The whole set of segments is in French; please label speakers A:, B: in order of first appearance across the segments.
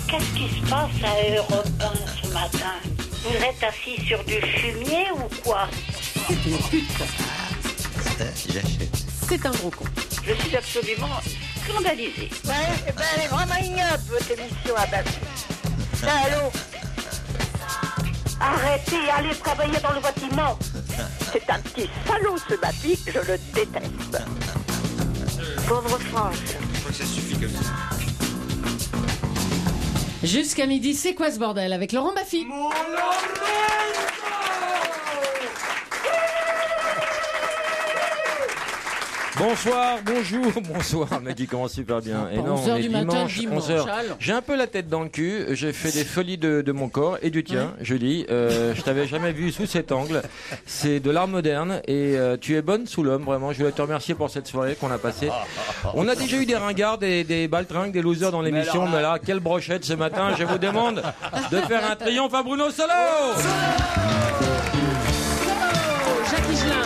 A: Qu'est-ce qui se passe à Europe 1 ce matin? Vous êtes assis sur du fumier ou quoi?
B: C'est une pute.
C: J'achète.
B: C'est un gros con.
A: Je suis absolument scandalisée. Ouais, elle est vraiment ignoble, votre émission à Bafi. Allô? Arrêtez, allez travailler dans le bâtiment. C'est un petit salaud ce Bafi, je le déteste. Pauvre France.
C: Je crois que ça suffit comme ça.
B: Jusqu'à midi, c'est quoi ce bordel avec Laurent Baffy?
D: Bonsoir, bonjour, bonsoir, mec, il commence super bien. Et non,
B: 11h
D: on est
B: du matin,
D: dimanche,
B: dimanche.
D: 11h. J'ai un peu la tête dans le cul, j'ai fait des folies de mon corps et du tien, je dis. Je t'avais jamais vu sous cet angle. C'est de l'art moderne et tu es bonne sous l'homme, vraiment. Je voulais te remercier pour cette soirée qu'on a passée. On a déjà eu des ringards, des baltringues, des losers dans l'émission, mais là, quelle brochette ce matin. Je vous demande de faire un triomphe à Bruno Solo.
B: Jacques Higelin.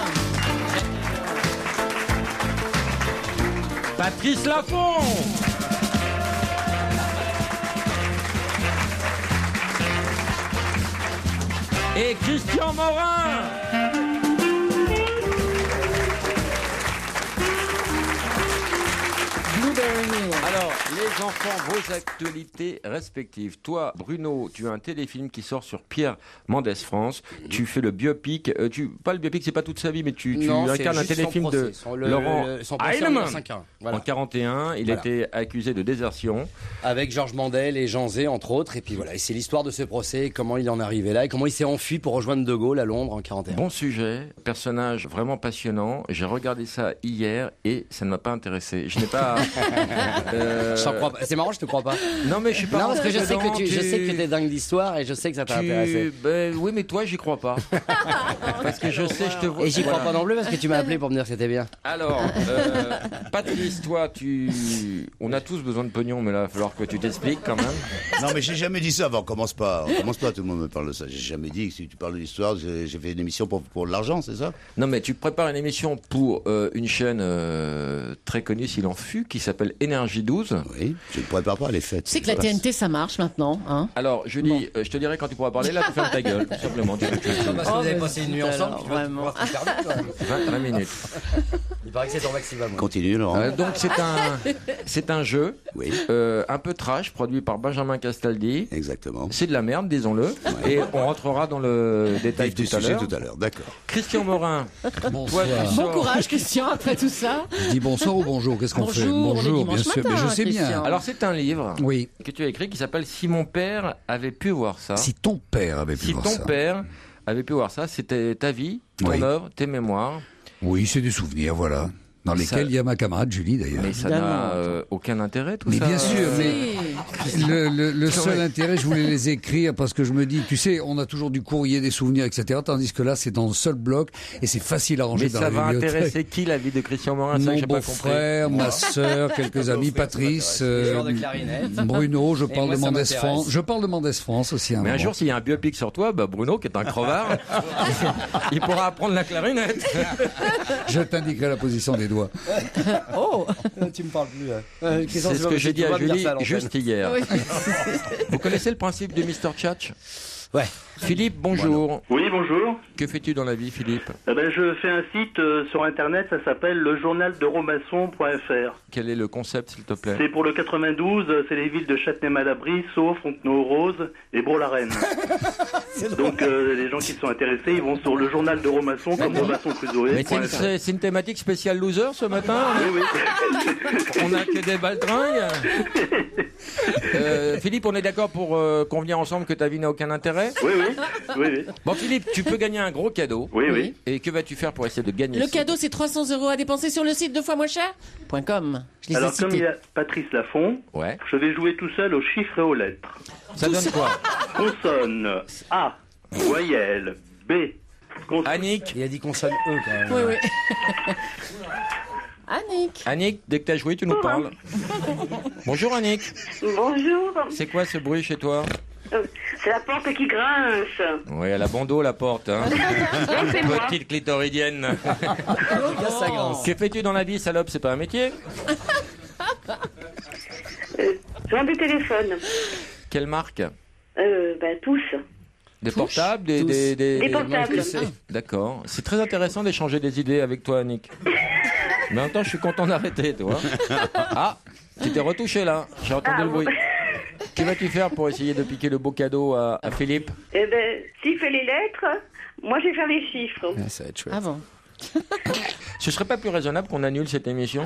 D: Patrice Laffont. Et Christian Morin. Alors, les enfants, vos actualités respectives. Toi, Bruno, tu as un téléfilm qui sort sur Pierre Mendès France. Tu fais le biopic. Pas le biopic, c'est pas toute sa vie, mais tu incarnes un téléfilm de Laurent Heinemann.
E: Voilà.
D: En 41, il était accusé de désertion.
E: Avec Georges Mandel et Jean Zé, entre autres. Et puis voilà, et c'est l'histoire de ce procès, comment il en est arrivé là et comment il s'est enfui pour rejoindre De Gaulle à Londres en 41.
D: Bon sujet, personnage vraiment passionnant. J'ai regardé ça hier et ça ne m'a pas intéressé. Je n'ai pas...
E: Je t'en crois pas. C'est marrant, je te crois pas.
D: Non mais je suis pas...
E: Non, parce que je sais que tu étais dingue d'histoire et je sais que ça t'a intéressé.
D: Oui, mais toi, j'y crois pas. Parce que je sais, je te vois...
E: Et j'y crois pas non plus parce que tu m'as appelé pour me dire que c'était bien.
D: Alors, Patrice, toi, on a tous besoin de pognon, mais là, il va falloir que tu t'expliques quand même.
C: Non, mais j'ai jamais dit ça. On commence pas, tout le monde me parle de ça. J'ai jamais dit que si tu parles de l'histoire, j'ai fait une émission pour de l'argent, c'est ça?
D: Non, mais tu prépares une émission pour une chaîne très connue, s'il en fut, qui s'appelle Énergie 12.
C: Oui, je ne prépare pas les fêtes.
B: Tu sais que la TNT, ça marche maintenant, hein?
D: Alors, Julie, je te dirai quand tu pourras parler, là, tu fermes ta gueule, tout simplement.
E: Parce que vous avez passé une nuit ensemble, tu vas
B: vraiment.
E: pouvoir te faire
D: 20 minutes.
E: Il paraît que c'est ton maximum.
C: Continue, Laurent.
D: Donc, c'est un jeu,
C: Oui.
D: un peu trash, produit par Benjamin Castaldi.
C: Exactement.
D: C'est de la merde, disons-le. Et on rentrera dans le détail
C: Vif du
D: tout à
C: sujet
D: l'heure.
C: tout à l'heure, d'accord.
D: Christian Morin.
F: Bonsoir.
D: Toi, tu
B: Bon
D: sors-
B: courage, Christian, après tout ça.
F: Je dis bonsoir ou bonjour, qu'est-ce qu'on fait?
B: Bonjour, on est
F: Bonjour,
B: dimanche
F: bien sûr,
B: matin,
F: mais je sais
B: Christian.
F: bien.
D: Alors, c'est un livre
F: Oui,
D: que tu as écrit qui s'appelle Si mon père avait pu voir ça.
F: si ton père avait pu
D: Si
F: voir
D: ton
F: ça.
D: père avait pu voir ça, c'était ta vie, ton
F: Oui.
D: œuvre, tes mémoires.
F: Oui, c'est des souvenirs, voilà. Dans
D: Ça-
F: lesquels il y a ma camarade Julie, d'ailleurs.
D: Mais ça
B: Évidemment.
D: n'a aucun intérêt, tout
F: Mais
D: ça.
F: bien sûr, mais
B: Si.
F: le seul intérêt, je voulais les écrire parce que je me dis, tu sais, on a toujours du courrier, des souvenirs, etc. Tandis que là, c'est dans un seul bloc et c'est facile à ranger
D: Mais
F: dans
D: ça
F: la
D: va
F: bibliothèque.
D: intéresser qui, la vie de Christian Morin? C'est ça que
F: Mon
D: j'ai pas compris.
F: beau-frère, ma sœur, quelques amis, Patrice,
E: Joueur de clarinette.
F: Bruno, je
E: Et
F: parle
E: moi,
F: de
E: ça
F: Mendès
E: m'intéresse.
F: France. Je parle de Mendès France aussi.
D: Mais un jour, s'il y a un biopic sur toi, bah Bruno, qui est un crevard, il pourra apprendre la clarinette.
F: je t'indiquerai la position des doigts.
B: Oh.
E: Tu me parles plus.
D: C'est ce que j'ai dit à Julie juste hier.
B: Oui.
D: Vous connaissez le principe du Mr. Tchatch?
E: Ouais.
D: Philippe, bonjour.
G: Oui, bonjour.
D: Que fais-tu dans la vie, Philippe?
G: Je fais un site sur Internet, ça s'appelle lejournalderomasson.fr.
D: Quel est le concept, s'il te plaît?
G: C'est pour le 92, c'est les villes de Châtenay-Malabry, Sceaux, Fontenay-aux-Roses et Brault-la-Reine. Donc les gens qui sont intéressés, ils vont sur le journal de Romasson, comme
D: Mais
G: romasson.fr.
D: c'est une thématique spéciale loser ce matin?
G: Oui, oui.
D: On a que des baltringues. Philippe, on est d'accord pour convenir ensemble que ta vie n'a aucun intérêt?
G: Oui, oui. Oui, oui.
D: Bon, Philippe, tu peux gagner un gros cadeau.
G: Oui, oui.
D: Et que vas-tu faire pour essayer de gagner
B: Le
D: ça?
B: cadeau, c'est 300 € à dépenser sur le site deuxfoismoincher.com. Je les ai
G: Alors, comme il y
B: cités.
G: a Patrice Laffont,
D: Ouais.
G: je vais jouer tout seul aux chiffres et aux lettres.
D: Ça donne quoi?
G: Consonne A, voyelle B, consonne...
D: Annick,
E: Il a dit consonne E quand même.
B: Oui, oui. Annick.
D: Annick, dès que t'as joué, tu nous parles. Bonjour Annick.
A: Bonjour,
D: C'est quoi ce bruit chez toi?
A: c'est la porte qui grince.
D: Oui, elle a bon dos la porte. Hein.
A: C'est moi.
D: Petite clitoridienne.
E: Ça grince.
D: Que fais-tu dans la vie, salope? C'est pas un métier?
A: J'ai du téléphone.
D: Quelle marque?
A: Tous.
D: Des portables, des
A: portables.
D: D'accord. C'est très intéressant d'échanger des idées avec toi, Annick. Mais en même temps, je suis content d'arrêter, tu vois. Ah, tu t'es retouché là. J'ai entendu le bruit. Que vas-tu faire pour essayer de piquer le beau cadeau à Philippe?
A: S'il fait les lettres, moi je vais faire les chiffres.
E: Ça va être chouette.
B: Ah bon.
D: Ce serait pas plus raisonnable qu'on annule cette émission?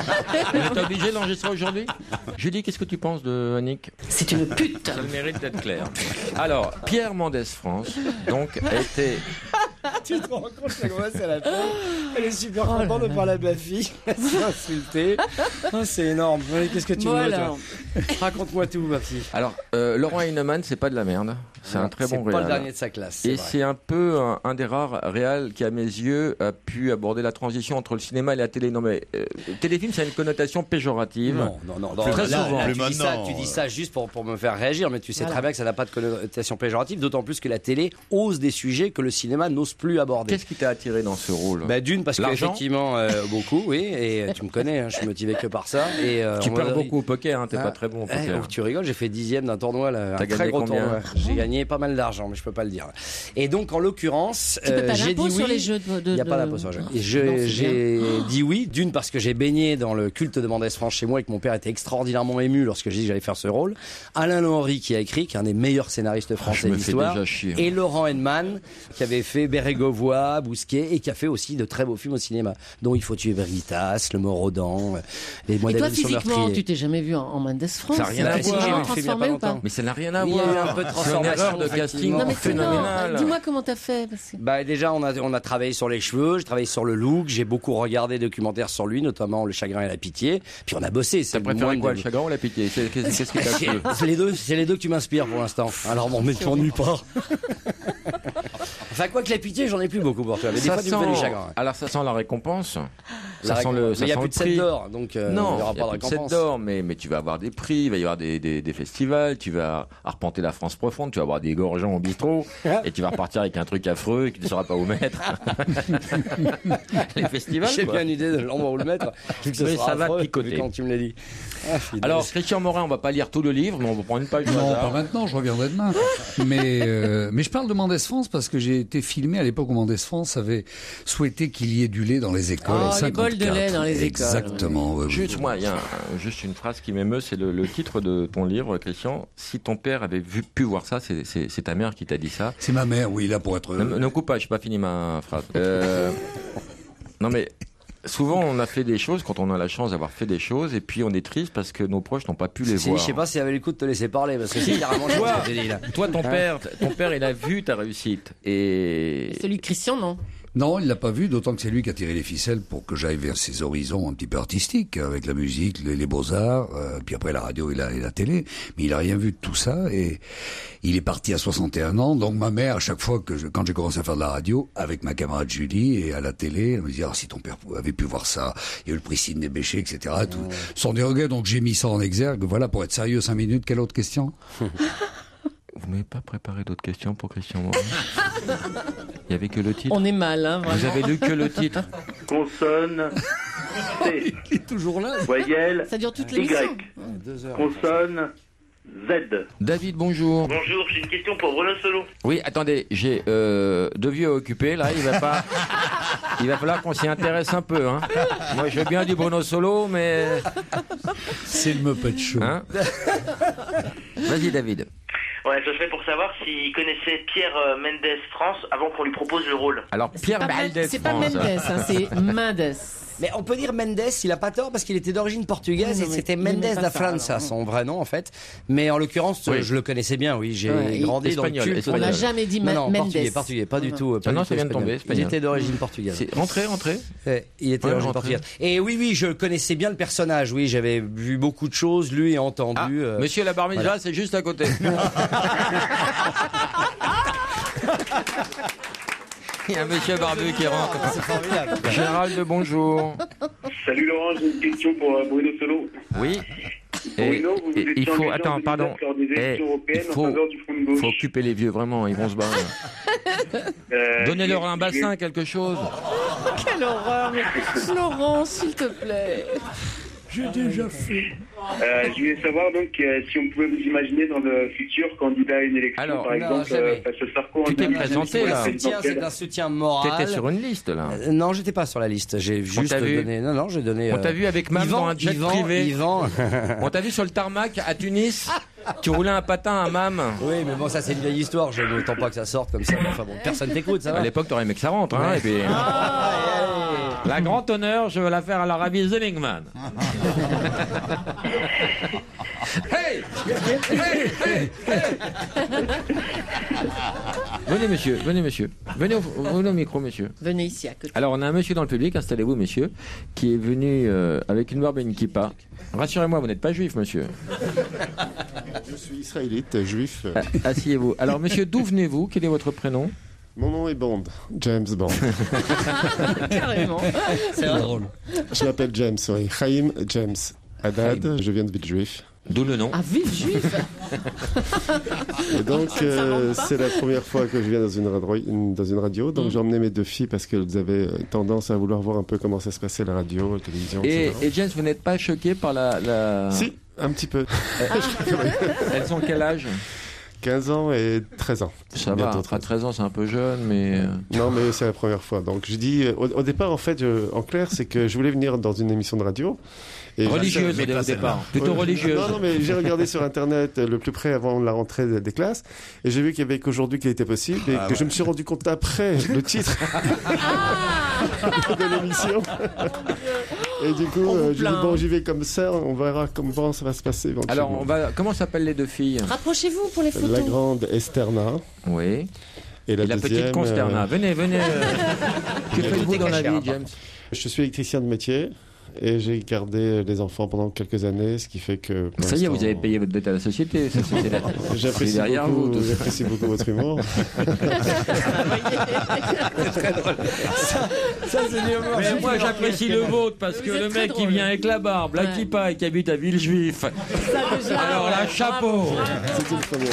D: On est obligé d'enregistrer aujourd'hui? Julie, qu'est-ce que tu penses de Annick?
B: C'est une pute.
D: Ça a le mérite d'être clair. Alors, Pierre Mendès France, donc, a été...
E: Tu te rends compte, la grosse, elle est super contente de parler de ma fille. Elle s'est insultée. Oh, c'est énorme. Qu'est-ce que tu veux, toi? Raconte-moi tout, ma fille.
D: Alors, Laurent Heinemann, c'est pas de la merde. C'est un très bon réal.
E: C'est pas le dernier de sa classe.
D: Et c'est un peu un des rares réals qui, à mes yeux, a pu aborder la transition entre le cinéma et la télé. Non, mais téléfilm, ça a une connotation péjorative.
E: Non.
D: Très souvent.
E: Tu dis ça juste pour me faire réagir, mais tu sais très bien que ça n'a pas de connotation péjorative, d'autant plus que la télé ose des sujets que le cinéma n'ose plus aborder.
D: Qu'est-ce qui t'a attiré dans ce rôle?
E: D'une, parce qu'effectivement, beaucoup, oui, et tu me connais, je suis motivé que par ça. Et,
D: tu perds beaucoup au poker, t'es pas très bon au poker.
E: Tu rigoles, j'ai fait 10e d'un tournoi, là,
D: T'as gagné combien?
E: J'ai gagné pas mal d'argent, mais je peux pas le dire. Et donc, en l'occurrence,
B: j'ai dit oui. Sur les jeux
E: il n'y a pas d'impôt sur les jeux. J'ai dit oui, d'une, parce que j'ai baigné dans le culte de Mendès France chez moi et que mon père était extraordinairement ému lorsque j'ai dit que j'allais faire ce rôle. Alain Henry qui a écrit, qui est un des meilleurs scénaristes français de l'histoire. Et Laurent Heinemann, qui avait fait Bérégovoy, Bousquet, et qui a fait aussi de très beaux films au cinéma, dont Il faut tuer Veritas, Le Morodan, Les
B: Et toi, physiquement, tu t'es jamais vu en Mendès France?
D: Ça n'a rien à voir.
B: Transformé ou pas?
D: Mais ça n'a rien à voir.
E: Il y a eu un peu de transformation.
D: C'est une erreur de casting phénoménale.
B: Dis-moi comment t'as fait.
E: Déjà, on a travaillé sur les cheveux, j'ai travaillé sur le look, j'ai beaucoup regardé des documentaires sur lui, notamment Le Chagrin et la Pitié. Puis on a bossé.
D: T'as préféré quoi, Le Chagrin ou la Pitié? Qu'est-ce qui t'a plu?
E: C'est les deux que tu m'inspires pour l'instant. Alors bon, mais tu m'ennuies pas. Enfin, quoi que la Pitié, j'en ai plus beaucoup pour toi. Mais des fois, tu me fais du Chagrin.
D: Alors, ça sent la récompense.
E: Mais il n'y a plus de 7 d'or, donc il n'y aura pas de récompense.
D: 7 d'or, mais tu vas avoir des prix, il va y avoir des festivals, tu vas arpenter la France profonde, tu vas avoir des gorgeons au bistrot, et tu vas repartir avec un truc affreux et que tu ne sauras pas où mettre. Les festivals,
E: j'ai bien une idée de l'endroit où le mettre.
D: Mais ça va picoter.
E: Quand tu me l'as dit.
D: Alors, Christian Morin, on va pas lire tout le livre, mais on va prendre une page de
F: Non,
D: hasard.
F: pas maintenant, je reviendrai demain. Mais je parle de Mendès France parce que j'ai été filmé à l'époque où Mendès France avait souhaité qu'il y ait du lait dans les écoles.
B: Les bols de lait dans les écoles.
F: Exactement. Oui,
D: juste, moi, il y a juste une phrase qui m'émeut, c'est le titre de ton livre, Christian. Si ton père avait pu voir ça, c'est ta mère qui t'a dit ça.
F: C'est ma mère, oui, là pour être...
D: Ne coupe pas, j'ai pas fini ma phrase. Non mais... Souvent, on a fait des choses quand on a la chance d'avoir fait des choses, et puis on est triste parce que nos proches n'ont pas pu les voir.
E: Je sais pas s'il avait le coup de te laisser parler, parce que c'est carrément ce que j'ai dit là.
D: Toi, ton père, il a vu ta réussite. Et
B: celui de Christian, non?
F: Non, il l'a pas vu, d'autant que c'est lui qui a tiré les ficelles pour que j'aille vers ses horizons un petit peu artistiques, avec la musique, les beaux-arts, puis après la radio et la télé. Mais il a rien vu de tout ça, et il est parti à 61 ans. Donc ma mère, à chaque fois quand j'ai commencé à faire de la radio, avec ma camarade Julie, et à la télé, elle me disait, si ton père avait pu voir ça, il y a eu le prix Sidney Bechet, etc. Tout, sans des regrets, donc j'ai mis ça en exergue. Voilà, pour être sérieux 5 minutes, quelle autre question?
D: Vous n'avez pas préparé d'autres questions pour Christian Morin? Il n'y avait que le titre.
B: On est mal, hein, vraiment.
D: Vous avez lu que le titre.
G: Consonne C.
F: Il est toujours là.
G: Voyelle
B: Ça dure toute l'émission.
G: Y. Consonne Z.
D: David, bonjour.
H: Bonjour, j'ai une question pour Bruno Solo.
D: Oui, attendez, j'ai 2 vieux à occuper, là, il va falloir qu'on s'y intéresse un peu, hein. Moi, je veux bien du Bruno Solo, mais...
F: C'est le Muppet Show.
D: Hein? Vas-y, David.
H: Ouais, ça serait pour savoir s'il connaissait Pierre Mendès France avant qu'on lui propose le rôle.
D: Alors, Pierre Mendès France.
B: C'est pas Mendes, hein, c'est Mendes.
E: Mais on peut dire Mendes, il a pas tort parce qu'il était d'origine portugaise et c'était Mendes da França, son vrai nom en fait. Mais en l'occurrence, je le connaissais bien, oui. J'ai grandi dans le culte.
B: On n'a jamais dit
E: non,
B: Mendes.
E: Portugais, pas du tout.
D: Non, ça vient de tomber.
E: Il était d'origine portugaise.
D: Rentrez.
E: Il était d'origine portugaise. Et oui, je connaissais bien le personnage. Oui, j'avais vu beaucoup de choses, lu et entendu.
D: Monsieur la Barméja, voilà. C'est juste à côté. Il y a un monsieur barbu qui rentre.
E: C'est formidable.
D: Gérald, bonjour.
H: Salut Laurent, j'ai une question pour Bruno Solo.
D: Oui.
H: Bruno, vous
D: il faut... Attends, pardon. Il faut occuper les vieux, vraiment, ils vont se barrer. Donnez-leur un bassin, quelque chose.
B: Quelle horreur, mais Laurent, s'il te plaît.
F: J'ai déjà fait.
I: Je voulais savoir donc si on pouvait vous imaginer dans le futur candidat à une élection,
D: Alors,
I: par exemple, face au Sarko.
D: Tu t'es présenté là.
E: C'est un soutien moral.
D: T'étais sur une liste là.
E: Non, j'étais pas sur la liste. J'ai juste donné. Non, j'ai donné.
D: On t'a vu avec Mam dans un jet privé.
E: Yvan.
D: On t'a vu sur le tarmac à Tunis. Tu roulais un patin à Mam.
E: Oui, mais bon, ça c'est une vieille histoire. Je n'attends pas que ça sorte comme ça. Mais enfin bon, personne t'écoute, ça va.
D: À l'époque, t'aurais aimé que ça rentre, hein. Et puis. La grande honneur, je veux la faire à l'Arabie Zellingman. Hey! Hey! Hey! Venez, monsieur. Venez au micro, monsieur.
B: Venez ici à côté.
D: Alors, on a un monsieur dans le public, installez-vous, monsieur, qui est venu avec une barbe et une kippa. Rassurez-moi, vous n'êtes pas juif, monsieur.
J: Je suis israélite, juif.
D: Asseyez-vous. Alors, monsieur, d'où venez-vous? Quel est votre prénom?
J: Mon nom est Bond, James Bond.
B: Carrément.
E: C'est drôle.
J: Je m'appelle James, oui. Chaim James Haddad, je viens de Villejuif.
D: D'où le nom?
B: Ah, Villejuif.
J: Et donc, c'est la première fois que je viens dans une radio. Donc, j'ai emmené mes 2 filles parce qu'elles avaient tendance à vouloir voir un peu comment ça se passait, la radio, la télévision, etc.
D: Et James, vous n'êtes pas choqué par la...
J: Si, un petit peu.
D: Elles ont quel âge?
J: 15 ans et 13 ans.
D: Ça va, à 13 ans c'est un peu jeune, mais...
J: Non, mais c'est la première fois. Donc je dis, au départ, en fait, en clair, c'est que je voulais venir dans une émission de radio. Et
D: religieuse au départ, plutôt religieuse.
J: Non, mais j'ai regardé sur Internet le plus près avant la rentrée des classes, et j'ai vu qu'il y avait qu'aujourd'hui qu'il était possible, et que je me suis rendu compte après le titre de l'émission. Et du coup, je dis, bon, j'y vais comme ça, on verra comment ça va se passer éventuellement.
D: Alors, comment s'appellent les 2 filles?
B: Rapprochez-vous pour les photos.
J: La grande Esterna.
D: Oui.
J: Et la
D: petite Consterna. Venez. Que faites-vous dans la vie, James?
J: Je suis électricien de métier. Et j'ai gardé les enfants pendant quelques années, ce qui fait que...
D: Ça y est, vous avez payé votre dette à la société.
J: J'apprécie beaucoup votre humour.
E: Très drôle. Ça c'est du humour.
D: Mais moi, j'apprécie le vôtre parce que le mec qui vient avec la barbe, la kippa et qui habite à Villejuif. Alors là, chapeau.
J: C'est une première.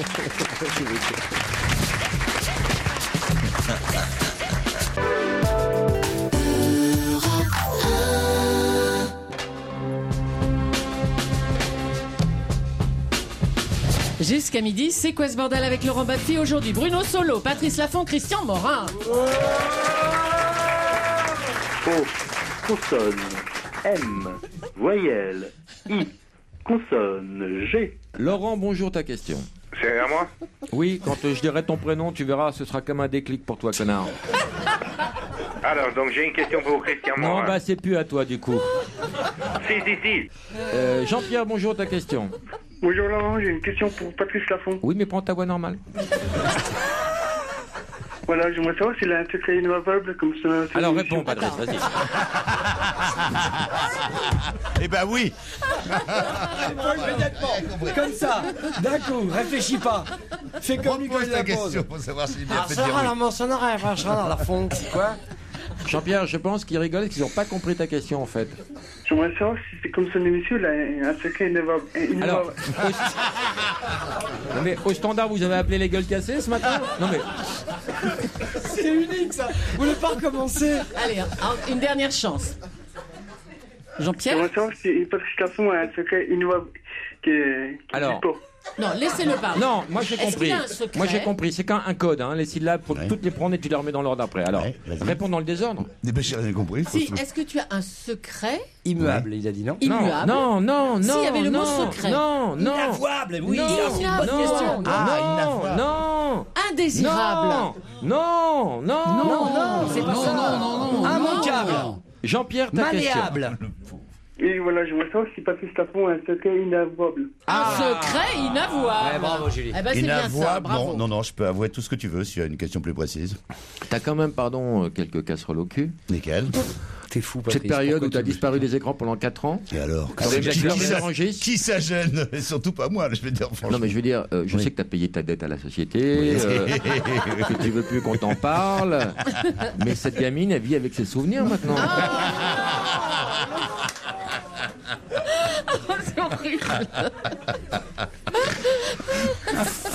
B: Jusqu'à midi, c'est quoi ce bordel avec Laurent Baffy aujourd'hui? Bruno Solo, Patrice Laffont, Christian Morin.
G: O, consonne, M, voyelle, I, consonne, G.
D: Laurent, bonjour, ta question.
I: C'est à moi?
D: Oui, quand je dirai ton prénom, tu verras, ce sera comme un déclic pour toi, connard.
I: Alors, donc j'ai une question pour Christian Morin.
D: Non, bah c'est plus à toi du coup.
I: Si.
D: Jean-Pierre, bonjour, ta question.
I: Bonjour Laurent, j'ai une question pour Patrice Laffont.
D: Oui, mais prends ta voix normale.
I: Voilà, j'aimerais savoir s'il a un secret innovable comme ça.
D: Alors réponds, Patrice, vas-y.
C: Eh ben oui.
E: Comme ça, d'un coup, réfléchis pas. Fais comme lui quand il la pose.
C: Pour savoir s'il est bien fait de
E: Ça
C: dire
E: va,
C: oui.
E: la sonnerie, franchement, la fond. Quoi?
D: Jean-Pierre, je pense qu'ils rigolent et qu'ils n'ont pas compris ta question en fait.
I: J'aimerais savoir si c'est comme son émission, il a un secret innovable.
D: Alors, non, mais au standard, vous avez appelé les gueules cassées ce matin? Non mais...
E: C'est unique ça. Vous voulez pas recommencer?
B: Allez, une dernière chance. Jean-Pierre?
I: J'aimerais savoir si Patrice Laffont a un secret innovable qui
D: Alors,
B: non, laissez-le parler.
D: non, moi j'ai
B: Est-ce
D: compris.
B: qu'il a un secret?
D: Moi j'ai compris. C'est qu'un code, hein, les syllabes, faut toutes les prendre et tu les remets dans l'ordre après. Alors, réponds dans le désordre.
C: J'ai rien compris.
B: Si, est-ce que tu as un secret
E: Immuable, il a dit non?
B: immuable?
D: Non.
B: S'il y avait le mot secret.
D: Non.
E: Inavouable, oui.
B: Non,
E: c'est une bonne
B: non,
E: question.
D: Non.
B: Indésirable.
D: Non.
B: C'est pas ça.
E: Immanquable.
D: Jean-Pierre, ta question.
E: Malléable.
I: Et voilà, j'aimerais savoir si Patrice Laffont a un secret inavouable.
B: Un secret inavouable.
E: Ouais, bravo, Julie.
B: Eh ben, c'est bien ça,
C: Inavouable,
B: bravo.
C: non, je peux avouer tout ce que tu veux si tu as une question plus précise.
D: T'as quand même, quelques casseroles au cul.
C: Nickel.
E: T'es fou, Patrice.
D: Cette période
E: Pourquoi
D: où t'as
E: tu-
D: disparu des écrans pendant 4 ans.
C: Et alors
D: Qui
C: ça gêne? Et surtout pas moi, je vais dire franchement.
D: Non mais je veux dire, je sais que t'as payé ta dette à la société, que tu veux plus qu'on t'en parle, mais cette gamine, elle vit avec ses souvenirs maintenant.
B: C'est horrible.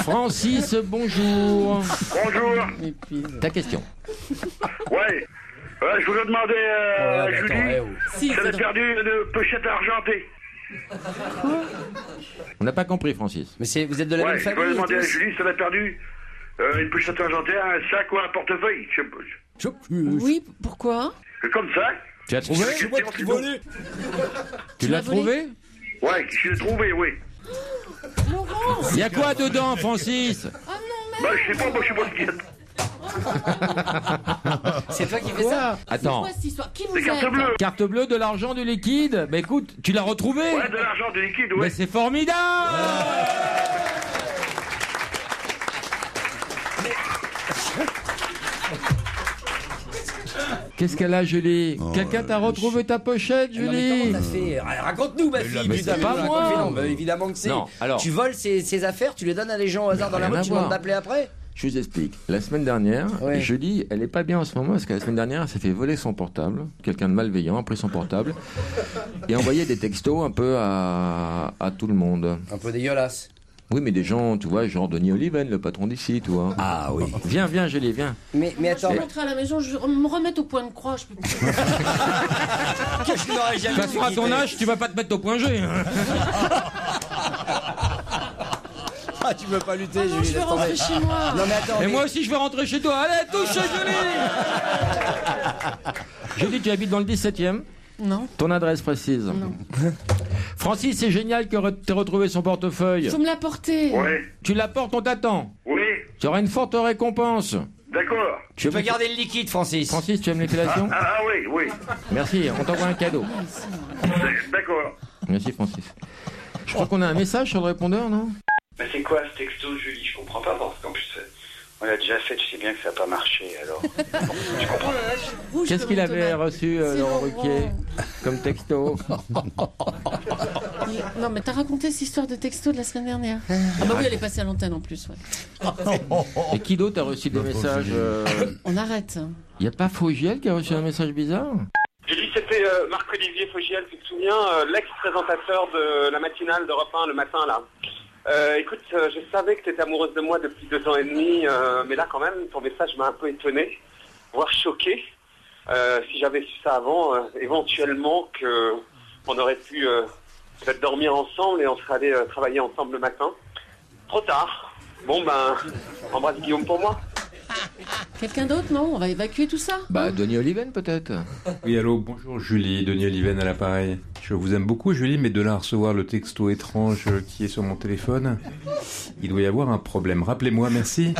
D: Francis, bonjour.
I: Bonjour.
D: Ta question.
I: Ouais. Je voulais demander à Julie,
B: Si,
I: elle a perdu une pochette argentée.
D: On n'a pas compris, Francis.
E: Mais vous êtes de la même
I: Je
E: famille.
I: voulais demander à
E: tous
I: Julie si elle a perdu une pochette argentée, un sac ou un portefeuille.
B: Oui, pourquoi?
I: Comme ça.
D: Tu l'as trouvé?
I: C'est moi qui volé.
D: Tu l'as trouvé?
I: Ouais, je l'ai trouvé, oui.
B: Laurent!
D: Il y a quoi dedans, Francis?
I: Je sais pas, moi je suis pas le guide.
E: C'est toi qui fais ça?
D: Attends.
B: C'est quoi cette histoire? Qui vous
I: C'est carte
B: êtes?
I: bleue.
D: Carte bleue, de l'argent, du liquide. Mais écoute, tu l'as retrouvé?
I: Ouais, de l'argent, du liquide, ouais.
D: Mais c'est formidable! Qu'est-ce qu'elle a, Julie? Quelqu'un t'a retrouvé ta pochette,
E: Non, mais
D: Julie?
E: comment t'as fait? Raconte-nous, ma fille.
D: mais
E: putain,
D: c'est pas
E: mais
D: moi.
E: non, bah, évidemment que c'est.
D: Non, alors.
E: Tu voles ses affaires, tu les donnes à des gens au hasard dans la
D: rien
E: rue,
D: à
E: tu demandes
D: voir.
E: d'appeler après?
D: Je vous explique. La semaine dernière,
E: Ouais.
D: Julie, elle est pas bien en ce moment parce que la semaine dernière, elle s'est fait voler son portable. Quelqu'un de malveillant a pris son portable et a envoyé des textos un peu à tout le monde.
E: Un peu dégueulasse.
D: Oui, mais des gens, tu vois, genre Denis Oliven, le patron d'ici, tu vois.
F: Ah oui.
D: Viens, Julie, viens.
E: Mais attends.
B: Je vais rentrer à la maison, je vais me remettre au point de croix. Je peux...
E: Qu'est-ce que je n'aurais
D: De
E: jamais
D: toute façon, à ton âge, tu vas pas te mettre au point G. Hein.
E: Ah, tu veux pas lutter,
B: non,
E: Julie,
B: je vais
E: laisse tomber.
B: rentrer chez moi.
E: Non, mais attends.
D: Et
E: mais-
D: moi aussi, je vais rentrer chez toi. Allez, touche, Julie. Julie, tu habites dans le 17e?
B: Non.
D: Ton adresse précise?
B: Non.
D: Francis, c'est génial que t'aies retrouvé son portefeuille.
B: Il faut me l'apporter.
I: Ouais.
D: Tu l'apportes, on t'attend.
I: Oui,
D: Tu auras une forte récompense.
I: d'accord.
E: Tu peux garder le liquide, Francis.
D: Francis, tu aimes l'épilation?
I: Oui, oui.
D: Merci, on t'envoie un cadeau.
I: D'accord.
D: Merci, Francis. Je crois qu'on a un message sur le répondeur, non?
K: Mais c'est quoi ce texto, Julie? Je comprends pas parce qu'en plus, on l'a déjà fait, tu sais bien que ça n'a pas marché, alors. Je comprends.
D: Qu'est-ce qu'il avait reçu, Laurent Ruquier, comme texto?
B: Non, mais t'as raconté cette histoire de texto de la semaine dernière. Ah bah oui, elle est passée à l'antenne en plus, ouais.
D: Et qui d'autre a reçu des messages?
B: On arrête.
D: Il n'y a pas Fogiel qui a reçu un message bizarre?
K: Julie, c'était Marc-Olivier Fogiel, tu te souviens, l'ex-présentateur de la matinale d'Europe 1 le matin, là. Écoute, je savais que tu étais amoureuse de moi depuis 2 ans et demi, mais là, quand même, ton message m'a un peu étonné, voire choqué. Si j'avais su ça avant, éventuellement, qu'on aurait pu peut-être dormir ensemble et on serait allé travailler ensemble le matin. Trop tard. Bon, ben, embrasse Guillaume pour moi.
B: Quelqu'un d'autre, non? On va évacuer tout ça?
D: Bah, Denis Oliven, peut-être.
L: Oui, allô, bonjour Julie, Denis Oliven à l'appareil. Je vous aime beaucoup, Julie, mais de là à recevoir le texto étrange qui est sur mon téléphone, il doit y avoir un problème. Rappelez-moi, merci.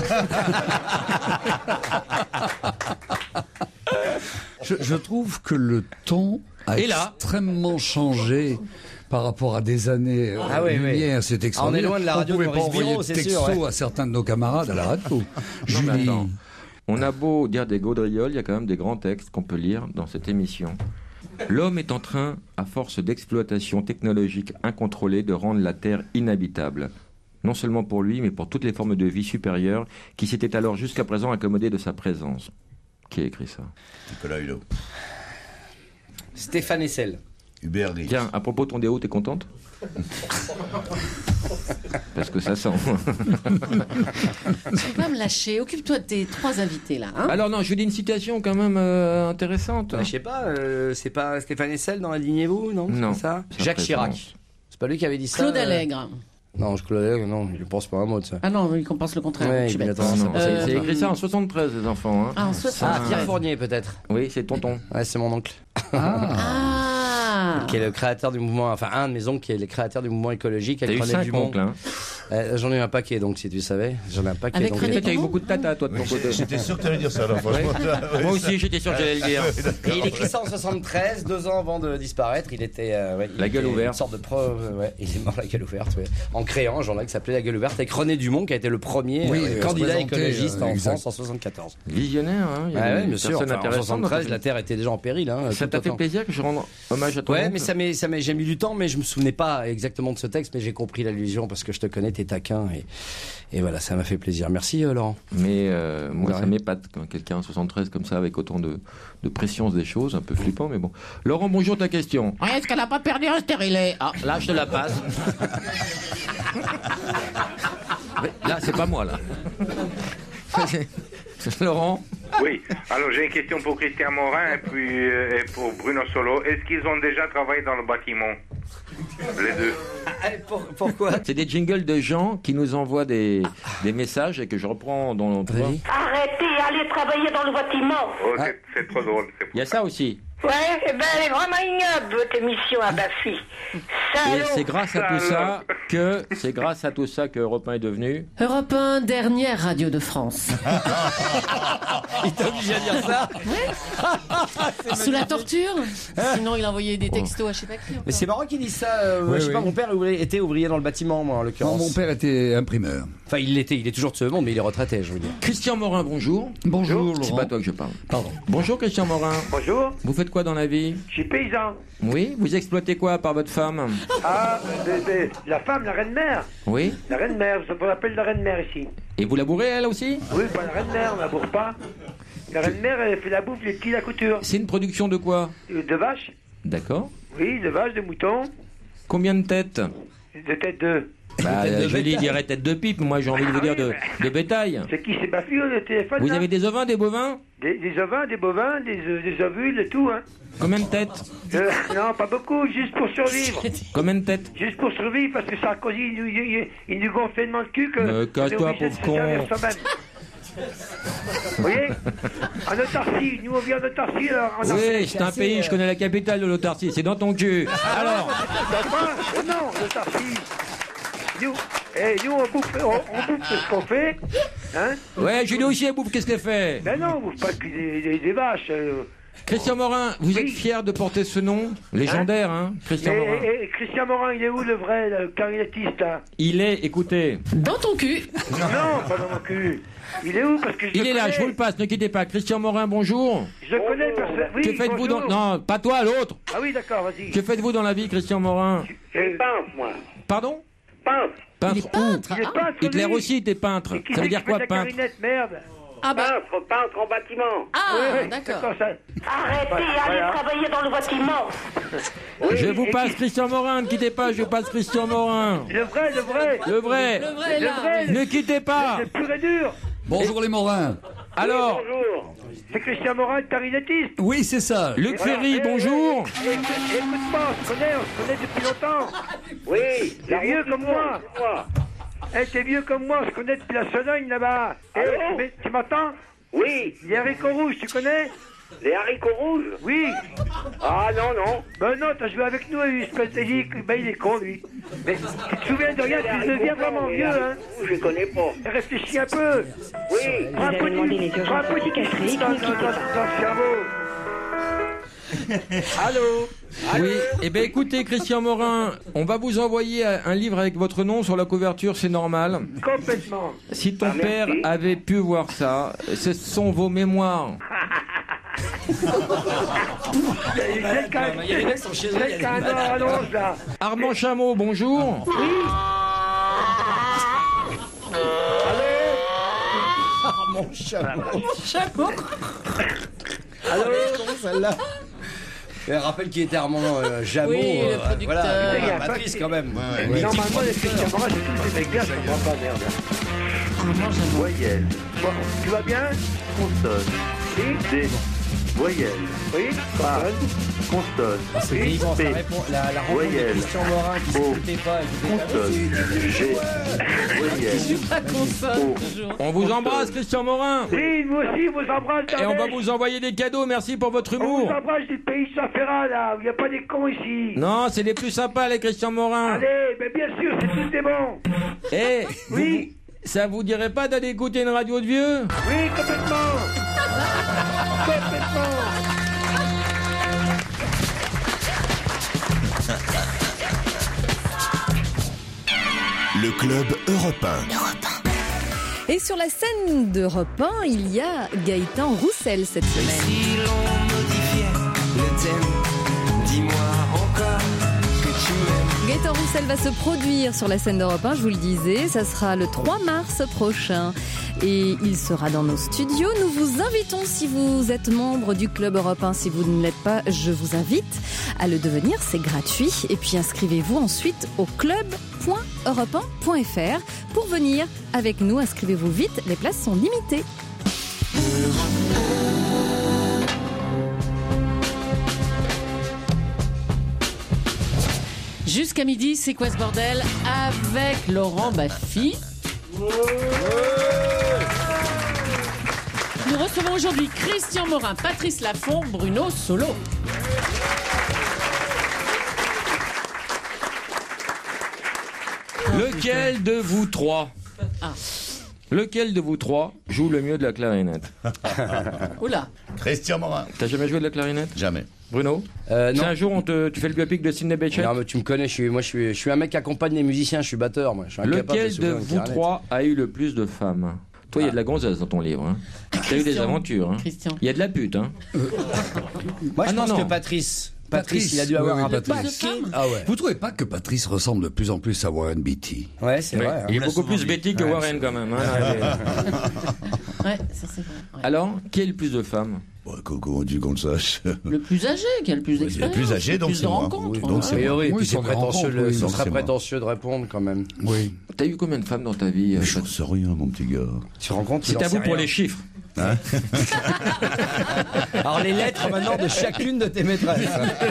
F: Je trouve que le ton a
D: Et là
F: extrêmement changé par rapport à des années
E: Ah oui, oui.
F: lumière. C'est extraordinaire.
E: On est loin de la radio
F: On
E: de
F: pouvait pas
E: Maurice
F: envoyer
E: Biron,
F: de
E: c'est
F: texto
E: sûr, ouais.
F: à certains de nos camarades à la radio.
D: Non, mais
F: Julie.
D: attends. On a beau dire des gaudrioles, il y a quand même des grands textes qu'on peut lire dans cette émission. L'homme est en train, à force d'exploitation technologique incontrôlée, de rendre la Terre inhabitable. Non seulement pour lui, mais pour toutes les formes de vie supérieures qui s'étaient alors jusqu'à présent accommodées de sa présence. Qui a écrit ça?
C: Nicolas Hulot.
E: Stéphane Essel.
C: Hubert Gris.
D: Tiens, à propos de ton déo, t'es contente? Parce que ça sent.
B: Tu peux pas me lâcher. Occupe-toi de tes 3 invités, là. Hein?
D: Alors non, je vous dis une citation quand même intéressante.
E: Je sais pas, c'est pas Stéphane Essel dans Indignez-vous, non?
D: Non.
E: C'est ça?
D: Ça
E: Jacques
D: présence.
E: Chirac. C'est pas lui qui avait dit ça?
B: Claude Allègre.
E: Non, Claude Allègre, non, je pense pas un mot de ça.
B: Ah non, il pense le contraire.
E: Ouais,
B: je suis
E: il
B: bête.
E: attend, ça passe.
D: C'est écrit ça en 73, les enfants. Hein.
B: Ah, en 73.
E: Ah, Pierre Fournier, peut-être.
D: Oui, c'est tonton.
E: Ouais, c'est mon oncle.
B: Ah.
E: Qui est le créateur du mouvement, enfin un de mes oncles qui est le créateur du mouvement écologique
D: T'as
E: avec
D: eu
E: René
D: 5
E: Dumont.
D: oncles, hein.
E: J'en ai eu un paquet, donc si tu savais, j'en ai un paquet.
B: Avec
E: donc,
B: René
D: Peut-être qu'il y a eu beaucoup de tata, toi, de ton côté.
C: J'étais sûr que tu allais dire ça, alors, franchement.
D: Moi aussi, j'étais sûr que j'allais le dire.
E: Et il écrit ça en 73, 2 ans avant de disparaître. Il était
D: La gueule ouverte.
E: Une sorte de il est mort la gueule ouverte, ouais. En créant un journal qui s'appelait La Gueule ouverte avec René Dumont qui a été le premier candidat
F: présenté,
E: écologiste en
F: exact.
E: France en 74.
D: Visionnaire, hein. Il y a
E: Ah
D: des
E: ouais, bien sûr.
D: personnes
E: Enfin, en
D: intéressantes dans
E: 73,
D: ta
E: la
D: vie.
E: Terre était déjà en péril. Hein,
D: Ça
E: tout
D: t'a fait
E: autant.
D: plaisir que je rende hommage à ton
E: Ouais,
D: oncle?
E: mais j'ai mis du temps, mais je me souvenais pas exactement de ce texte, mais j'ai compris l'allusion parce que je te connais, t'es taquin et voilà, ça m'a fait plaisir. Merci Laurent.
D: Mais moi,
E: De
D: ça
E: rien.
D: m'épate quand quelqu'un en 73 comme ça, avec autant de préscience des choses, un peu flippant, mais bon. Laurent, bonjour, ta question. Est-ce qu'elle a pas perdu un stérilet? Ah, là, je te la passe. Mais là, c'est pas moi, là. Laurent,
M: Oui, alors j'ai une question pour Christian Morin et puis et pour Bruno Solo. Est-ce qu'ils ont déjà travaillé dans le bâtiment? Les deux.
E: Pourquoi?
D: C'est des jingles de gens qui nous envoient des messages et que je reprends dans...
A: Arrêtez, allez travailler dans le bâtiment.
M: Oh, c'est trop drôle.
D: Il y a ça aussi.
A: Ouais, eh ben, elle est vraiment ignoble, votre émission à Bafi.
D: Et c'est grâce à tout ça que Europe 1 est devenu...
B: Europe 1, dernière radio de France.
E: Il t'a obligé à dire ça?
B: Sous la torture. Sinon, il envoyait des textos à je sais pas qui.
E: Mais c'est marrant qu'il dise ça. Je sais pas, mon père était ouvrier dans le bâtiment, moi, en l'occurrence.
F: Mon père était imprimeur.
E: Enfin, il est toujours de ce monde, mais il est retraité, je veux dire.
D: Christian Morin, bonjour.
F: Bonjour, Laurent.
D: C'est pas toi que je parle.
E: Pardon.
D: Bonjour, Christian Morin.
N: Bonjour.
D: Vous faites quoi dans la vie?
N: Je suis paysan.
D: Oui, vous exploitez quoi par votre femme?
N: Ah, la femme, la reine-mère.
D: Oui.
N: La reine-mère, on l'appelle la reine-mère ici.
D: Et vous labourez elle aussi?
N: Oui, pas la reine-mère, on laboure pas. La reine-mère, elle fait la bouffe, les petits, la couture.
D: C'est une production de quoi?
N: De vaches.
D: D'accord.
N: Oui, de vaches, de moutons.
D: Combien de têtes?
N: De têtes de...
D: Bah, Julie dirait tête de pipe, moi j'ai envie de vous dire de bétail.
N: C'est qui? C'est Bafi le téléphone?
D: Vous
N: là
D: avez des ovins, des bovins?
N: Des ovins, des bovins, des ovules et tout, hein.
D: Combien de têtes?
N: Non, pas beaucoup, juste pour survivre.
D: Combien de têtes?
N: Juste pour survivre, parce que Sarkozy, il nous gonfle tellement le cul que...
D: Me casse-toi, pauvre con.
N: Vous voyez? En autarcie, nous on vit en autarcie alors.
D: Oui, c'est un pays, je connais la capitale de l'autarcie, c'est dans ton cul. Alors?
N: Non, l'autarcie. Nous, on bouffe ce qu'on fait, hein?
D: Ouais, Julie aussi, elle bouffe, qu'est-ce qu'elle fait?
N: Ben non, on bouffe pas que des vaches.
D: Christian Morin, vous êtes fier de porter ce nom légendaire, hein, Christian Morin?
N: Et Christian Morin, il est où le vrai, le clarinettiste, là?
D: Il est, écoutez...
B: Dans ton cul.
N: Non, pas dans mon cul. Il est où? Parce que
D: il est là, je vous le passe, ne quittez pas. Christian Morin, bonjour.
N: Je connais personne. Oui,
D: que faites-vous dans... Non, pas toi, l'autre.
N: Ah oui, d'accord, vas-y.
D: Que faites-vous dans la vie, Christian Morin?
N: Je suis peintre, moi.
D: Pardon?
N: Peintre.
D: Peintre.
B: Il est peintre.
N: Il est peintre,
D: Hitler aussi était peintre. Ça veut dire quoi, peintre?
N: Merde.
B: Ah bah.
N: Peintre en bâtiment.
B: Ah, d'accord.
A: Arrêtez, allez travailler dans le bâtiment.
D: Je vous passe Christian Morin, ne quittez pas, je vous passe Christian Morin.
N: Le vrai.
B: Le vrai, là.
D: Ne quittez pas.
N: C'est pur et dur.
F: Bonjour les Morins.
D: Alors,
N: bonjour. C'est Christian Morin, le clarinettiste.
F: Oui, c'est ça.
D: Luc Ferry, bonjour.
N: Écoute-moi, on se connaît depuis longtemps. Oui, t'es vieux comme moi. T'es vieux comme moi, on se connaît depuis la Sologne là-bas. Mais tu m'entends? Oui. Les haricots rouges, tu connais? Les haricots rouges? Oui. Ah non. Ben non, t'as joué avec nous, espèce de... Ben il est con, lui. Mais tu te souviens de rien, tu deviens vraiment vieux, hein? Je connais pas. Réfléchis un peu. Oui. Prends un petit café dans le cerveau. Allô?
D: Oui, eh bien écoutez Christian Morin, on va vous envoyer un livre avec votre nom sur la couverture, c'est normal.
N: Complètement.
D: Si ton père avait pu voir ça, ce sont vos mémoires. Armand Chameau, bonjour.
N: Oui.
E: Armand Chameau.
N: Allô?
E: Celle-là. Je rappelle qui était Armand Jameau.
B: Oui, le producteur.
E: Voilà, Patrice quand même.
N: Normalement, les Christian Morin, c'est tous des mecs bien, je comprends pas, merde.
B: Armand Jameau.
N: Voyelle. Bon, tu vas bien? Consonne. D. Voyelle. Oui. Consonne.
E: C'est vivant, ça répond. La rencontre de Christian Morin qui s'écoutait pas.
N: G. Voyelle.
D: On vous embrasse Christian Morin.
N: Oui, nous aussi, vous embrasse.
D: Et on va vous envoyer des cadeaux, merci pour votre
N: On
D: humour.
N: vous embrasse du pays de Saint-Ferrat, là, où il n'y a pas des cons ici.
D: Non, c'est les plus sympas les Christian Morin.
N: Allez, mais bien sûr, c'est tous des bons.
D: Eh,
N: oui.
D: Ça vous dirait pas d'aller écouter une radio de vieux?
N: Oui, complètement. Complètement.
O: Le club européen.
P: Et sur la scène d'Europe 1, il y a Gaëtan Roussel cette semaine.
Q: Si l'on modifiait le thème, dis-moi encore que tu m'aimes.
P: Gaëtan Roussel va se produire sur la scène d'Europe 1, je vous le disais, ça sera le 3 mars prochain. Et il sera dans nos studios. Nous vous invitons, si vous êtes membre du Club Europe 1, si vous ne l'êtes pas, je vous invite à le devenir, c'est gratuit. Et puis inscrivez-vous ensuite au club.europe1.fr pour venir avec nous. Inscrivez-vous vite, les places sont limitées.
Q: Europe 1.
B: Jusqu'à midi, c'est quoi ce bordel avec Laurent Baffy. Nous recevons aujourd'hui Christian Morin, Patrice Laffont, Bruno Solo.
D: Lequel de vous trois joue le mieux de la clarinette?
B: Oula.
C: Christian Morin.
D: T'as jamais joué de la clarinette?
C: Jamais.
D: Bruno? Si un jour tu fais le biopic de Sidney Bechet?
E: Non, mais tu me connais, je suis un mec qui accompagne les musiciens, je suis batteur, moi. Je suis
D: lequel de vous trois a eu le plus de femmes? Toi, il y a de la gonzesse dans ton livre. Hein. T'as eu des aventures. Hein. Il y a de la pute. Hein.
E: Moi, je pense que Patrice, il a dû avoir un peu de
F: Ah ouais. Vous trouvez pas que Patrice ressemble de plus en plus à Warren Beatty?
E: Ouais, c'est vrai.
D: Il est beaucoup plus Betty que Warren quand même. Hein.
B: Ouais, ça c'est vrai. Ouais.
D: Alors, qui a le plus de femmes?
C: Comment tu qu'on le sache?
B: Le plus âgé, qui a le plus d'expérience.
C: Le plus âgé, donc c'est moi.
E: Oui, donc c'est priori, puis c'est prétentieux, ce serait prétentieux de répondre quand même.
F: Oui.
D: T'as eu combien de femmes dans ta vie?
C: Je sais rien, mon petit gars.
E: Tu rends compte?
D: C'est à vous pour les chiffres.
C: Hein?
E: Alors les lettres maintenant de chacune de tes maîtresses.